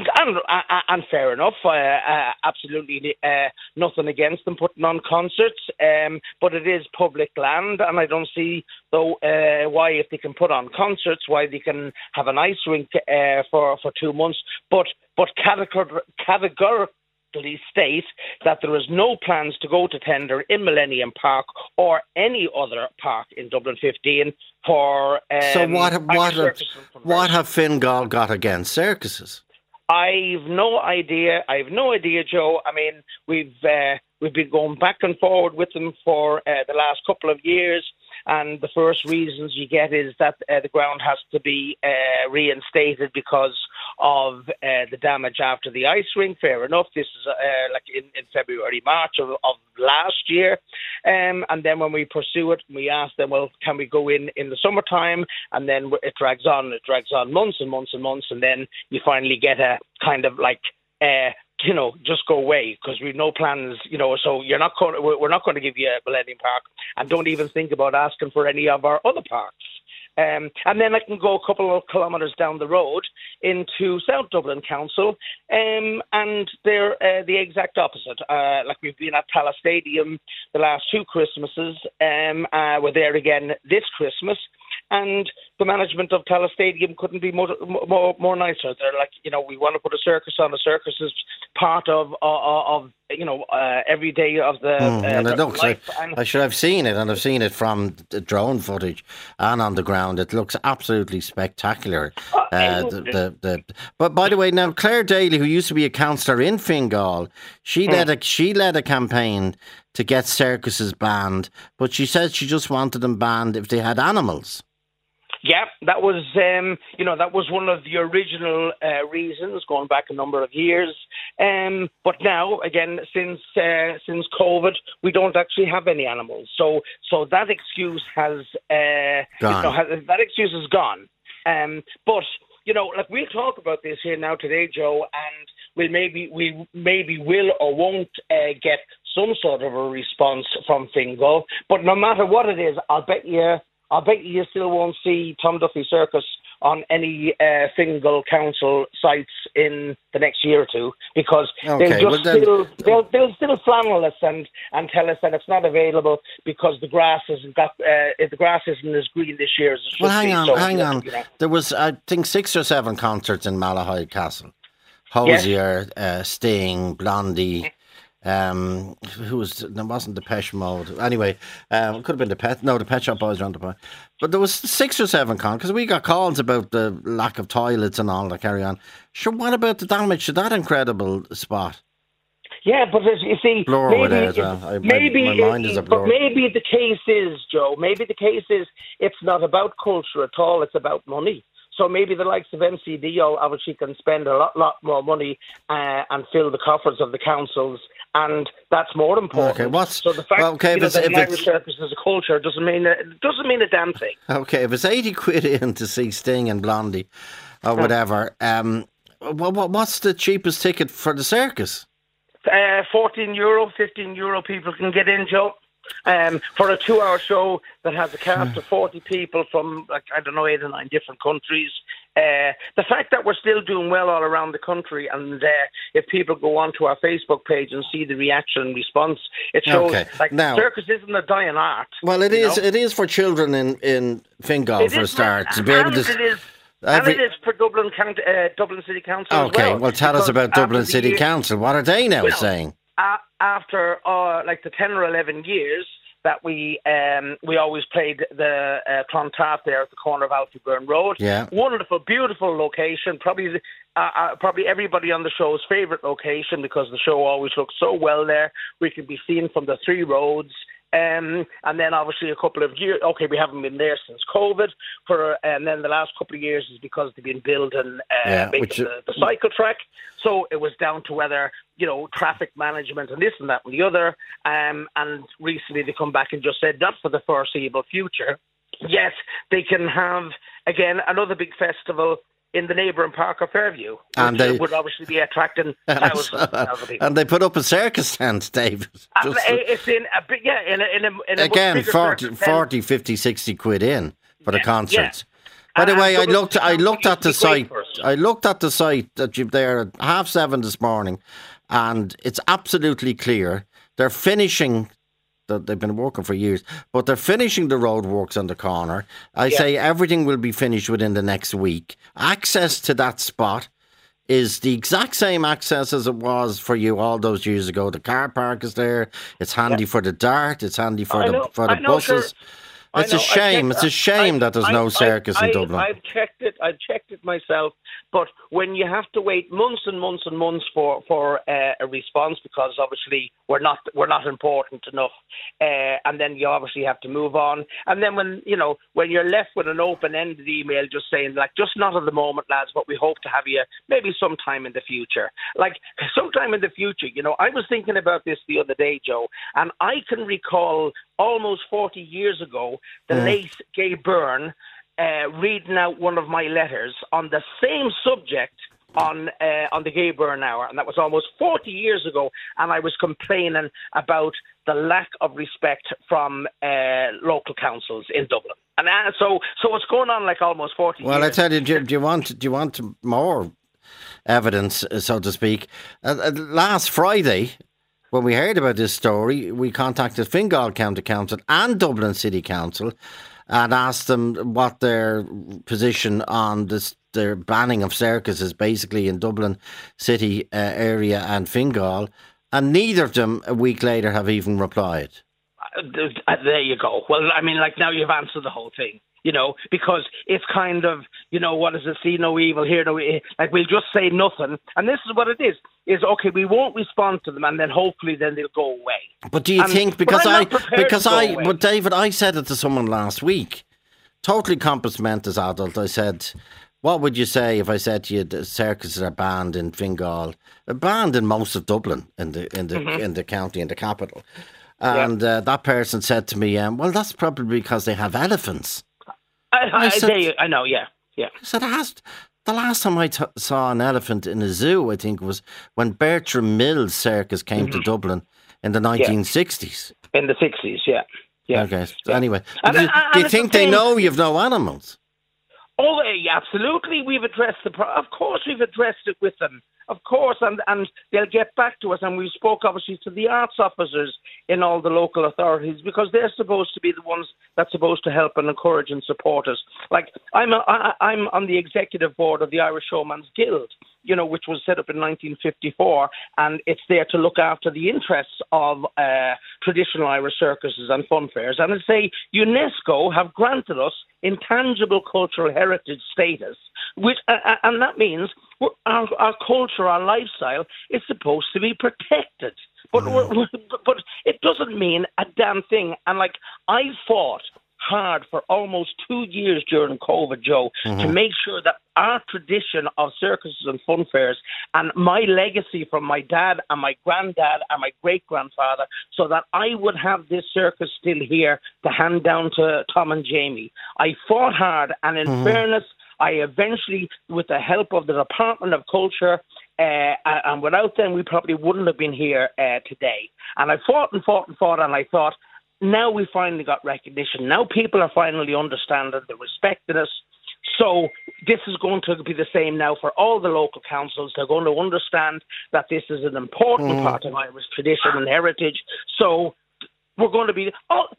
S9: fair enough. Absolutely nothing against them putting on concerts, but it is public land, and I don't see though why, if they can put on concerts, why they can have an ice rink for 2 months, but categorically state that there is no plans to go to tender in Millennium Park or any other park in Dublin 15 for.
S2: So what have Fingal got against circuses?
S9: I've no idea, Joe. I mean, we've been going back and forward with them for the last couple of years. And the first reasons you get is that the ground has to be reinstated because of the damage after the ice rink. Fair enough. This is like in February, March of last year. And then when we pursue it, we ask them, well, can we go in the summertime? And then it drags on months and months and months. And then you finally get a kind of like, just go away because we've no plans, so we're not going to give you a Millennium Park, and don't even think about asking for any of our other parks. And then I can go a couple of kilometres down the road into South Dublin Council, and they're the exact opposite. Like we've been at Tallaght Stadium the last 2 Christmases, we're there again this Christmas. And the management of Tallaght Stadium couldn't be more nicer. They're like, we want to put a circus on. A circus is part of every day of the
S2: and it looks life. I should have seen it, and I've seen it from the drone footage and on the ground. It looks absolutely spectacular. But by the way, now Claire Daly, who used to be a councillor in Fingal, she led a campaign to get circuses banned, but she said she just wanted them banned if they had animals.
S9: Yeah, that was that was one of the original reasons going back a number of years. But now, again, since COVID, we don't actually have any animals. So that excuse has gone. That excuse is gone. But like we'll talk about this here now today, Joe, and we maybe will or won't get some sort of a response from Fingal. But no matter what it is, I'll bet you still won't see Tom Duffy Circus on any Fingal Council sites in the next year or two, because they'll still flannel us and tell us that it's not available because the grass isn't as green this year as it should be.
S2: Well, hang on. There was, I think, 6 or 7 concerts in Malahide Castle. Hosier, Sting, Blondie. There wasn't Depeche Mode. Anyway, it could have been the Pet Shop Boys around the point. But there was 6 or 7 because we got calls about the lack of toilets and all that carry on. Sure, what about the damage to that incredible spot?
S9: Yeah, but you see, maybe my mind is a blur. But maybe the case is, Joe, it's not about culture at all, it's about money. So maybe the likes of MCD obviously can spend a lot more money and fill the coffers of the councils, and that's more important. Okay, so the fact that an Irish circus is a culture doesn't mean a damn thing. Okay,
S2: if it's 80 quid in to see Sting and Blondie or whatever, what's the cheapest ticket for the circus?
S9: €14, €15 people can get in, Joe. For a 2-hour show that has a cast of 40 people from, 8 or 9 different countries. The fact that we're still doing well all around the country, and if people go onto our Facebook page and see the reaction and response, it shows now, circus isn't a dying art.
S2: Well, it is for children in Fingal for a start.
S9: It is for Dublin City Council as well.
S2: Okay, well, tell us about Dublin City Council. What are they now saying?
S9: After the 10 or 11 years that we always played the Clontarf there at the corner of Alfieburn Road.
S2: Yeah.
S9: Wonderful, beautiful location. Probably everybody on the show's favourite location, because the show always looks so well there. We can be seen from the 3 roads. And then obviously a couple of years, we haven't been there since COVID, and then the last couple of years is because they've been building the cycle track. So it was down to whether, traffic management and this and that and the other. And recently they come back and just said, not for the foreseeable future. Yes, they can have, again, another big festival in the neighbouring park of Fairview, and they would obviously be attracting thousands of people.
S2: And they put up a circus tent, David.
S9: It's in a big, in a
S2: again, 40, 50, 60 quid in for the concerts. Yeah. By the way, I looked at the site. I looked at the site that you're there at 7:30 this morning, and it's absolutely clear they're finishing. They've been working for years, but they're finishing the roadworks on the corner. I say everything will be finished within the next week. Access to that spot is the exact same access as it was for you all those years ago. The car park is there. It's handy for the dart. It's handy for the buses. Sure. It's a shame. It's a shame that there's no circus in Dublin.
S9: I've checked it myself. But when you have to wait months and months and months for a response, because obviously we're not important enough, and then you obviously have to move on. And then when you're left with an open-ended email just saying just not at the moment, lads, but we hope to have you maybe sometime in the future. Sometime in the future. I was thinking about this the other day, Joe, and I can recall almost 40 years ago the late Gay Byrne reading out one of my letters on the same subject on the Gay Byrne Hour, and that was almost 40 years ago, and I was complaining about the lack of respect from local councils in Dublin. And so it's going on almost 40 years.
S2: Well, I tell you, do you want more evidence, so to speak? Last Friday, when we heard about this story, we contacted Fingal County Council and Dublin City Council and asked them what their position on their banning of circuses basically in Dublin City area and Fingal, and neither of them a week later have even replied.
S9: There you go. Well, now you've answered the whole thing. Because it's kind of, what is it? See no evil, hear no evil. We'll just say nothing. And this is what it is, okay, we won't respond to them, and then hopefully then they'll go away.
S2: But do you think, but David, I said it to someone last week, totally compass mentis adult, I said, what would you say if I said to you the circuses are banned in Fingal, banned in most of Dublin, in the county, in the capital? And that person said to me, well, that's probably because they have elephants.
S9: I know, yeah. Yeah.
S2: So the last time I saw an elephant in a zoo, I think, was when Bertram Mills Circus came to Dublin in the 1960s.
S9: In the 60s, yeah.
S2: Okay. So anyway, do you think they know you've no animals?
S9: Oh, absolutely. We've addressed of course, we've addressed it with them. Of course, and they'll get back to us. And we spoke, obviously, to the arts officers in all the local authorities, because they're supposed to be the ones that's supposed to help and encourage and support us. Like, I'm on the executive board of the Irish Showman's Guild, which was set up in 1954, and it's there to look after the interests of traditional Irish circuses and fun fairs. And I say UNESCO have granted us intangible cultural heritage status, which and that means our culture, our lifestyle is supposed to be protected. But it doesn't mean a damn thing. And like, I fought hard for almost 2 years during COVID, Joe, to make sure that our tradition of circuses and fun fairs and my legacy from my dad and my granddad and my great-grandfather, so that I would have this circus still here to hand down to Tom and Jamie. I fought hard, and in fairness, I eventually, with the help of the Department of Culture, and without them, we probably wouldn't have been here today. And I fought and fought and fought, and I thought, now we finally got recognition. Now people are finally understanding, they're respecting us. So this is going to be the same now for all the local councils. They're going to understand that this is an important part of Irish tradition and heritage. So we're going to be...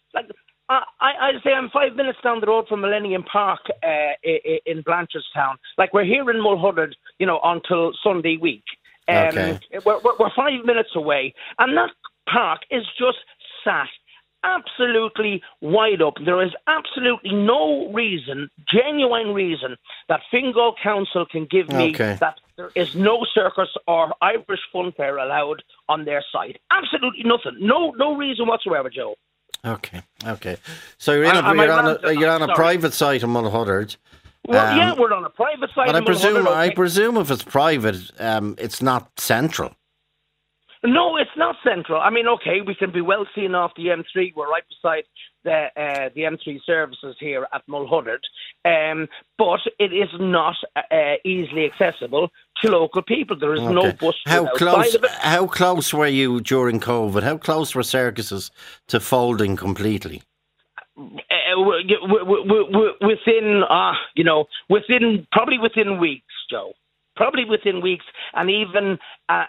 S9: I say I'm 5 minutes down the road from Millennium Park in Blanchardstown. Like, we're here in Mulhuddard, until Sunday week.
S2: Okay.
S9: We're 5 minutes away. And that park is just sat absolutely wide open. There is absolutely no reason, genuine reason, that Fingal Council can give me that there is no circus or Irish fun fair allowed on their site. Absolutely nothing. No reason whatsoever, Joe.
S2: Okay. So you're on a private site in Mulhuddard.
S9: Well, we're on a private site. But
S2: I presume if it's private, it's not central.
S9: No, it's not central. I mean, okay, we can be well seen off the M3. We're right beside the M3 services here at Mulhuddard, but it is not easily accessible to local people. There is no bus outside of it.
S2: How close were you during COVID? How close were circuses to folding completely? Within weeks, Joe. Probably within weeks, and even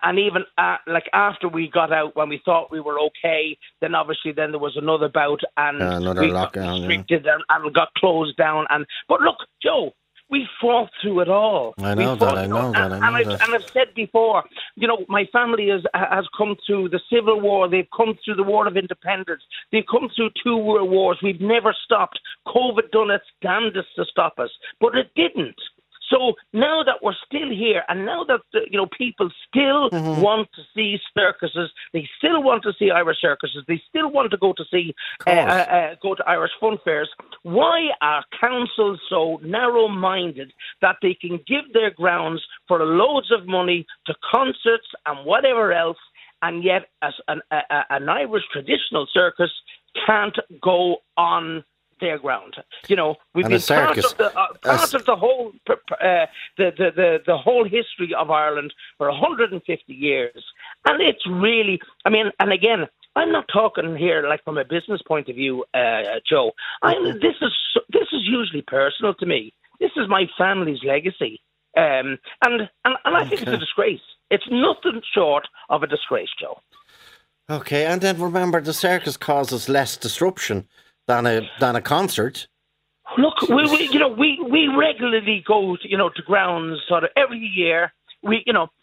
S2: after we got out, when we thought we were okay, then obviously there was another bout, and another lockdown,
S9: restricted and got closed down. But look, Joe, we fought through it all.
S2: I know that.
S9: And I've said before, my family has come through the Civil War. They've come through the War of Independence. They've come through 2 world wars. We've never stopped. COVID done its damnedest to stop us, but it didn't. So now that we're still here, and now that people still want to see circuses, they still want to see Irish circuses, they still want to go to see go to Irish fun fairs. Why are councils so narrow-minded that they can give their grounds for loads of money to concerts and whatever else, and yet as an Irish traditional circus can't go on their ground? We've been part of the whole the whole history of Ireland for 150 years, and it's really, and again, I'm not talking here like from a business point of view, Joe. This is usually personal to me. This is my family's legacy, and I think it's a disgrace. It's nothing short of a disgrace, Joe.
S2: Okay, and then remember, the circus causes less disruption than a concert.
S9: Look, we regularly go to grounds sort of every year. We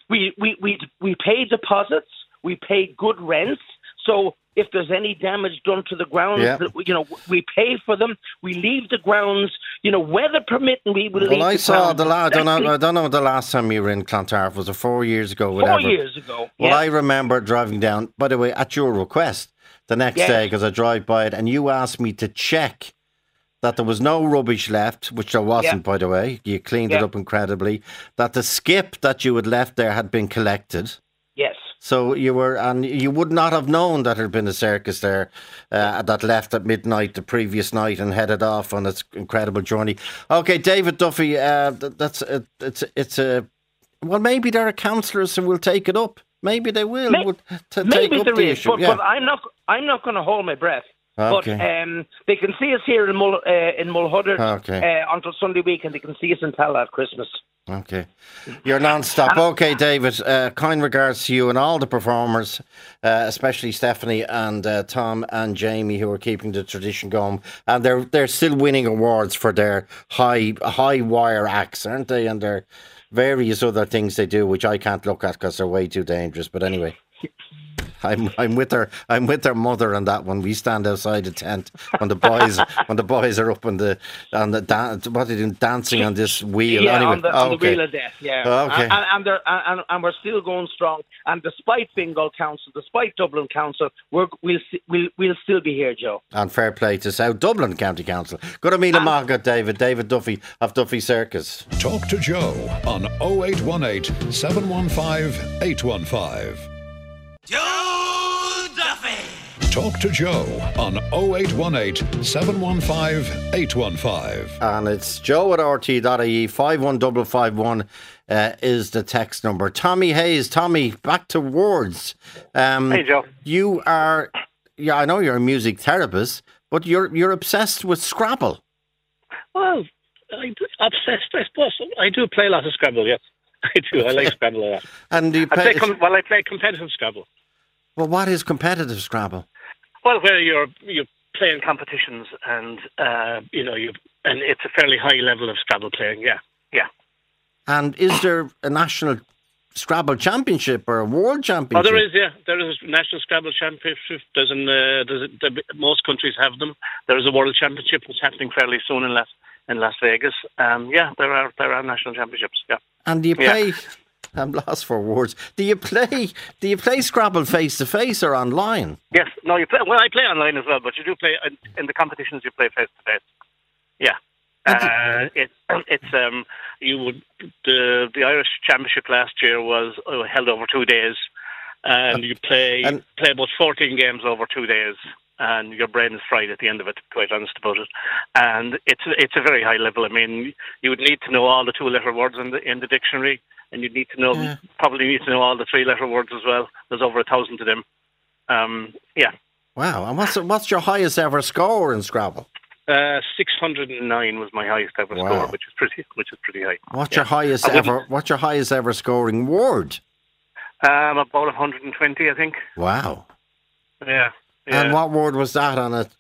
S9: pay deposits, we pay good rents. So if there's any damage done to the grounds, we pay for them. We leave the grounds, weather permitting. We will leave the grounds. I saw
S2: I don't know the last time you were in Clontarf. Was it 4 years ago? Whatever.
S9: 4 years ago.
S2: Well, I remember driving down, by the way, at your request, the next day, because I drive by it, and you asked me to check that there was no rubbish left, which there wasn't, by the way. You cleaned it up incredibly. That the skip that you had left there had been collected.
S9: Yes.
S2: So you were, and you would not have known that there had been a circus there that left at midnight the previous night and headed off on its incredible journey. Okay, David Duffy, well, maybe there are councillors who will take it up. Maybe they will.
S9: Maybe there is, but I'm not going to hold my breath. Okay. But they can see us here in Mulhuddard until Sunday week, and they can see us in Tala at Christmas.
S2: Okay. You're non-stop. Okay, David, kind regards to you and all the performers, especially Stephanie and Tom and Jamie, who are keeping the tradition going. And they're still winning awards for their high wire acts, aren't they? And their various other things they do, which I can't look at because they're way too dangerous. But anyway, I'm with their mother on that one. We stand outside the tent when the boys are up on the what are they doing, dancing on this wheel?
S9: Yeah,
S2: anyway.
S9: on the wheel of death. Yeah.
S2: Okay.
S9: And we're still going strong. And despite Fingal Council, despite Dublin Council, we'll still be here, Joe.
S2: And fair play to South Dublin County Council. Good to meet you, David Duffy of Duffy Circus.
S1: Talk to Joe on 0818 715 815.
S10: Joe Duffy.
S1: Talk to Joe on 0818 715 815.
S2: And it's Joe at RT.ie. 51551 is the text number. Tommy Hayes. Tommy, back to wards.
S11: Hey, Joe.
S2: You are, I know you're a music therapist, but you're obsessed with Scrabble.
S11: Well, obsessed, I suppose. I do play a lot of Scrabble, yes. I do. I like Scrabble a lot.
S2: And do you
S11: I play competitive Scrabble.
S2: Well, what is competitive Scrabble?
S11: Well, where you're playing competitions, and and it's a fairly high level of Scrabble playing. Yeah.
S2: And is there a national Scrabble championship or a world championship?
S11: Oh, there is. Yeah, there is a national Scrabble championship. Most countries have them. There is a world championship that's happening fairly soon in Las Vegas. There are national championships. Yeah.
S2: And do you play? I'm lost for words. Do you play Scrabble face to face or online?
S11: Yes. No, you play. Well, I play online as well, but you do play in the competitions. You play face to face. Yeah. The Irish Championship last year was held over 2 days, and you play about 14 games over 2 days, and your brain is fried at the end of it. Quite honest about it, and it's a very high level. I mean, you would need to know all the 2-letter words in the dictionary. And you'd need to know, probably need to know all the 3-letter words as well. There's over 1,000 of them.
S2: Wow. And what's your highest ever score in Scrabble?
S11: 609 was my highest ever score, which is pretty high.
S2: What's your highest ever scoring word?
S11: About 120, I think.
S2: Wow.
S11: Yeah.
S2: And what word was that on it?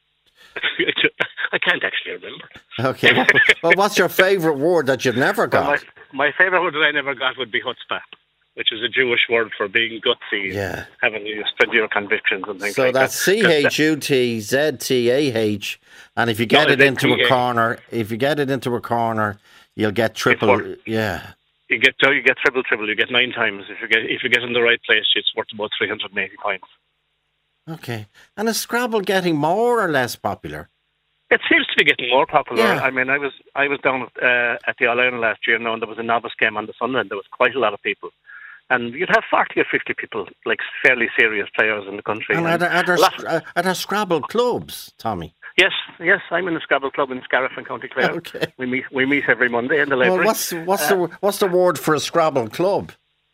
S11: I can't actually remember.
S2: Okay. Well, what's your favourite word that you've never got?
S11: Well, my favourite word that I never got would be chutzpah, which is a Jewish word for being gutsy, having strength your convictions and things like that.
S2: So that's CHUTZTAH, and if you get it into a corner, you'll get triple. Yeah.
S11: You get triple. You get 9 times. If you get in the right place, it's worth about 380 points.
S2: Okay. And is Scrabble getting more or less popular?
S11: It seems to be getting more popular. Yeah. I mean, I was down at the All Ireland last year, and there was a novice game on the Sunday, and there was quite a lot of people. And you'd have 40 or 50 people, like fairly serious players in the country.
S2: And are there Scrabble clubs, Tommy?
S11: Yes, I'm in a Scrabble club in Scariff in County Clare. Okay. We meet every Monday in the library.
S2: Well, what's the word for a Scrabble club?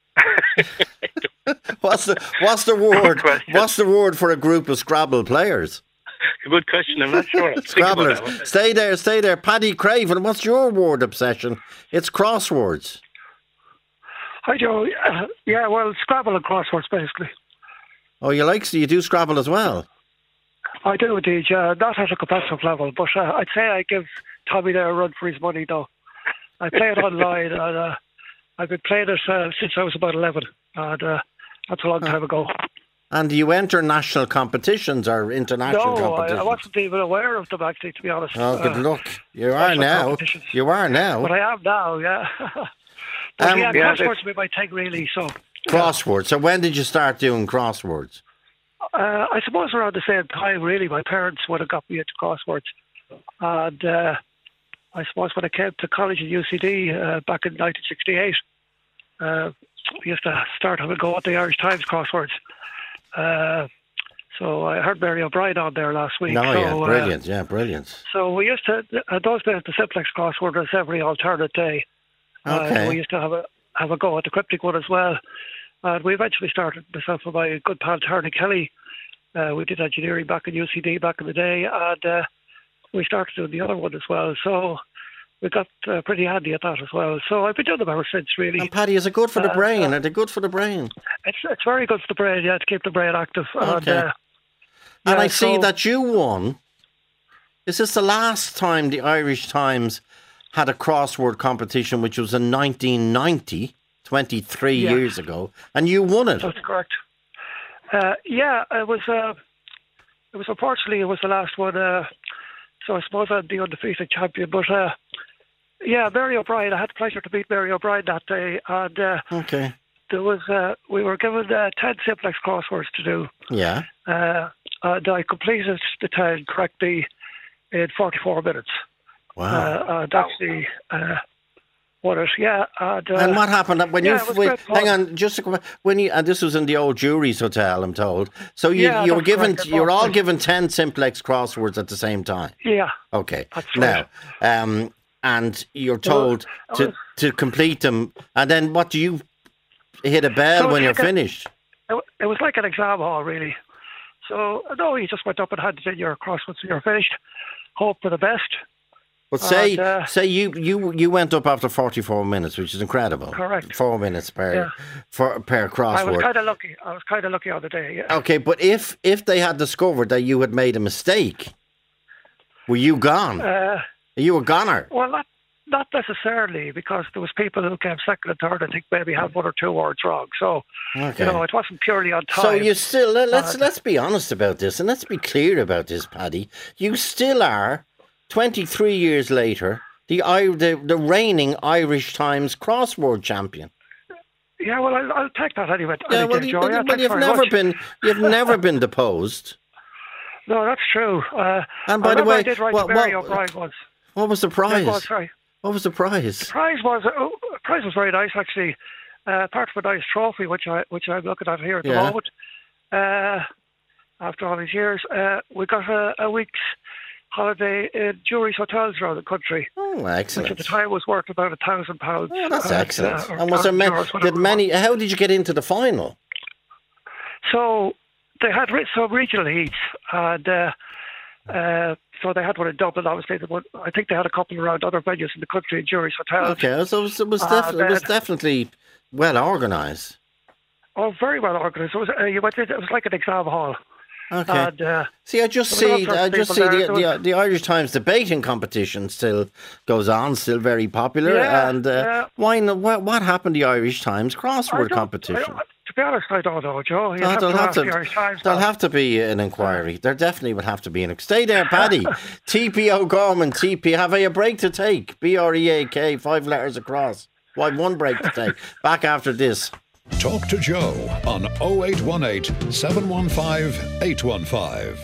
S2: What's the word? What's the word for a group of Scrabble players?
S11: Good question. I'm not sure.
S2: Scrabblers. Stay there. Paddy Craven, what's your word obsession? It's crosswords.
S7: Hi, Joe. Well, Scrabble and crosswords, basically.
S2: Oh, you do Scrabble as well?
S7: I do indeed, not at a competitive level, but I'd say I give Tommy there a run for his money, though. I play it online, and I've been playing it since I was about 11, and that's a long time ago.
S2: And do you enter national competitions or international competitions?
S7: No, I wasn't even aware of them, actually, to be honest.
S2: Oh, good luck. You are now.
S7: But I am now, yeah. Crosswords would be my thing, really. So
S2: crosswords. So when did you start doing crosswords?
S7: I suppose around the same time, really. My parents would have got me into crosswords. And I suppose when I came to college at UCD back in 1968, we used to start having a go at the Irish Times crosswords. So I heard Mary O'Brien on there last week.
S2: Brilliant.
S7: So we used to, those days, the simplex crossword was every alternate day.
S2: Okay.
S7: We used to have a go at the cryptic one as well. And we eventually started, myself and my good pal Tony Kelly. We did engineering back in UCD back in the day, and we started doing the other one as well. So we got pretty handy at that as well. So I've been doing them ever since, really.
S2: And Paddy, is it good for the brain? Are they good for the brain?
S7: It's very good for the brain, to keep the brain active.
S2: Okay. And I see that you won. Is this the last time the Irish Times had a crossword competition, which was in 1990, 23 years ago, and you won it?
S7: That's correct. It was unfortunately it was the last one. So I suppose I'm the undefeated champion. But Mary O'Brien, I had the pleasure to meet Mary O'Brien that day, and there was we were given 10 simplex crosswords to do.
S2: Yeah.
S7: And I completed the 10 correctly in 44 minutes.
S2: Wow.
S7: And actually won it. Yeah.
S2: And what happened when you? Hang on, just when you. And this was in the old Jury's Hotel, I'm told. So you were given. You were all given 10 simplex crosswords at the same time.
S7: Yeah.
S2: Okay.
S7: That's right.
S2: Now, and you're told to complete them, and then what do you hit a bell when you're finished?
S7: It was like an exam hall, really. So, no, you just went up and handed in your crosswords and you're finished. Hope for the best.
S2: But say you went up after 44 minutes, which is incredible.
S7: Correct.
S2: 4 minutes per crossword.
S7: I was kind of lucky on the day. Yeah.
S2: Okay, but if they had discovered that you had made a mistake, were you gone? You were goner.
S7: Well, not necessarily, because there was people who came second and third. I think maybe had one or two words wrong. So it wasn't purely on time.
S2: So you still let's be honest about this, and let's be clear about this, Paddy. You still are, 23 years later, the reigning Irish Times crossword champion.
S7: Yeah, well, I'll take that anyway.
S2: Yeah, well, you've never been deposed.
S7: No, that's true.
S2: And by the way,
S7: I did write to Mary O'Brien once.
S2: What was the prize?
S7: Sorry.
S2: What was the prize?
S7: The prize was very nice, actually. Part of a nice trophy, which I'm looking at here at the moment. After all these years, we got a week's holiday in Jury's hotels around the country.
S2: Oh, excellent!
S7: Which at the time was worth about £1,000.
S2: Oh, that's excellent. And was there many? How did you get into the final?
S7: So they had some regional heats, and so they had one in Dublin, obviously. I think they had a couple around other venues in the country in Jury's hotels.
S2: Okay, so it was definitely well organised.
S7: Oh, very well organised. It was like an exam hall.
S2: Okay.
S7: And,
S2: see, I just see the Irish Times debating competition still goes on, still very popular. Why not? What happened to the Irish Times crossword competition?
S7: To be honest, I don't know, Joe.
S2: There'll have to be an inquiry. There definitely would have to be an. Stay there, Paddy. TP O'Gorman, TP. Have a break to take? BREAK, 5 letters across. Why one break to take? Back after this.
S1: Talk to Joe on 0818 715 815.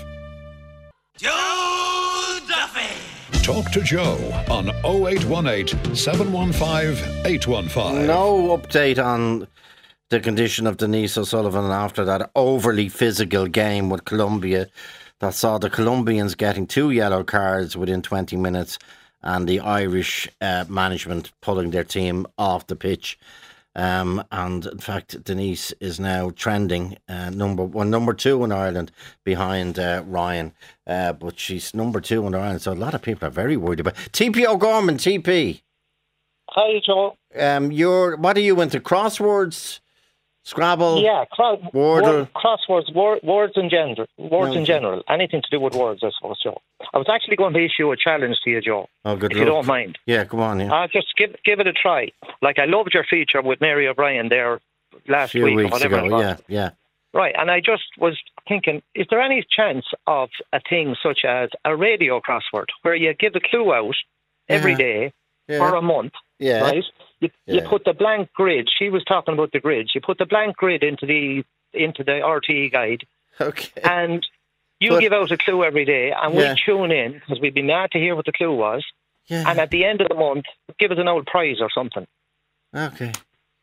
S10: Joe Duffy.
S1: Talk to Joe on 0818 715 815.
S2: No update on the condition of Denise O'Sullivan after that overly physical game with Colombia that saw the Colombians getting 2 yellow cards within 20 minutes and the Irish management pulling their team off the pitch. And in fact, Denise is now trending number 2 in Ireland behind Ryan. But she's number 2 in Ireland, so a lot of people are very worried about TP O'Gorman, TP.
S12: Hi, Joe.
S2: What are you into? Crosswords? Scrabble?
S12: Yeah,
S2: Wordle?
S12: Crosswords, words in general. In general. Anything to do with words, I suppose, Joe. I was actually going to issue a challenge to you, Joe.
S2: Oh, good.
S12: If you don't mind.
S2: Yeah, come on. Yeah.
S12: Just give it a try. Like, I loved your feature with Mary O'Brien there last week.
S2: A few weeks ago, yeah.
S12: Right, and I just was thinking, is there any chance of a thing such as a radio crossword where you give a clue out every day for a month, right? You put the blank grid. She was talking about the grid. You put the blank grid into the RTE guide.
S2: Okay.
S12: And you give out a clue every day, and we tune in because we'd be mad to hear what the clue was. Yeah. And at the end of the month, give us an old prize or something.
S2: Okay.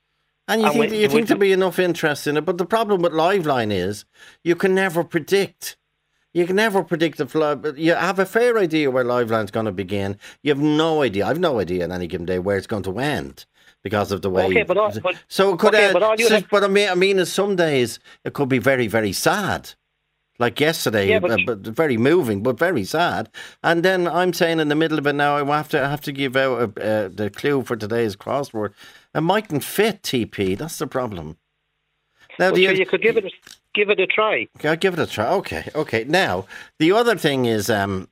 S2: And you think there'll be enough interest in it. But the problem with Liveline is you can never predict. You can never predict the flow. You have a fair idea where Liveline's going to begin. You have no idea. I've no idea on any given day where it's going to end because of the way. Okay, but it could end. But I mean, some days it could be very, very sad. Like yesterday, but very moving, but very sad. And then I'm saying in the middle of it now, I have to give out the clue for today's crossword. It mightn't fit, TP. That's the problem. Now,
S12: you could give it a try.
S2: Okay, I'll give it a try. Okay. Now, the other thing is, there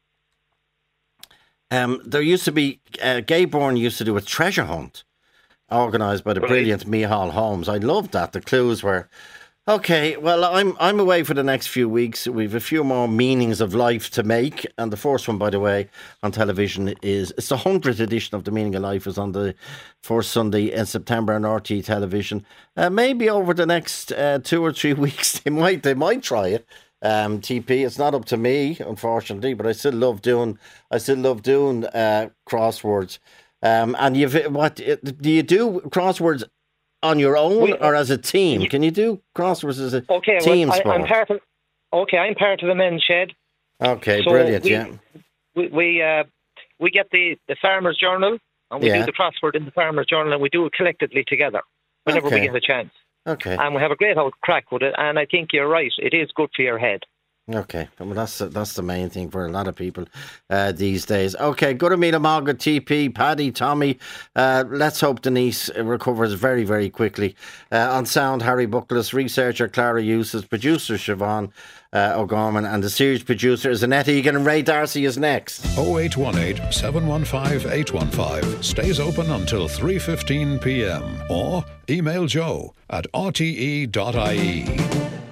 S2: used to be Gayborn used to do a treasure hunt organised by the brilliant Micheál Holmes. I loved that. The clues were. Okay, well, I'm away for the next few weeks. We've a few more meanings of life to make, and the first one, by the way, on television it's the 100th edition of The Meaning of Life is on the first Sunday in September on RT Television. Maybe over the next 2 or 3 weeks they might try it. TP, it's not up to me, unfortunately, but I still love doing crosswords. And do you do crosswords on your own or as a team? Can you do crosswords as a team sport? I'm part
S12: of the men's shed.
S2: Okay, so brilliant.
S12: We get the Farmers Journal and we do the crossword in the Farmers Journal and we do it collectively together whenever we get a chance.
S2: Okay.
S12: And we have a great old crack with it, and I think you're right. It is good for your head.
S2: Okay, well that's the main thing for a lot of people these days. Okay, good to meet Margaret, TP, Paddy, Tommy. Let's hope Denise recovers very, very quickly. On sound, Harry Buckles, researcher Clara Eustace, producer Siobhan O'Gorman, and the series producer is Annette Egan, and Ray Darcy is next.
S1: 0818 715 815 stays open until 3:15 p.m. or email Joe at rte.ie.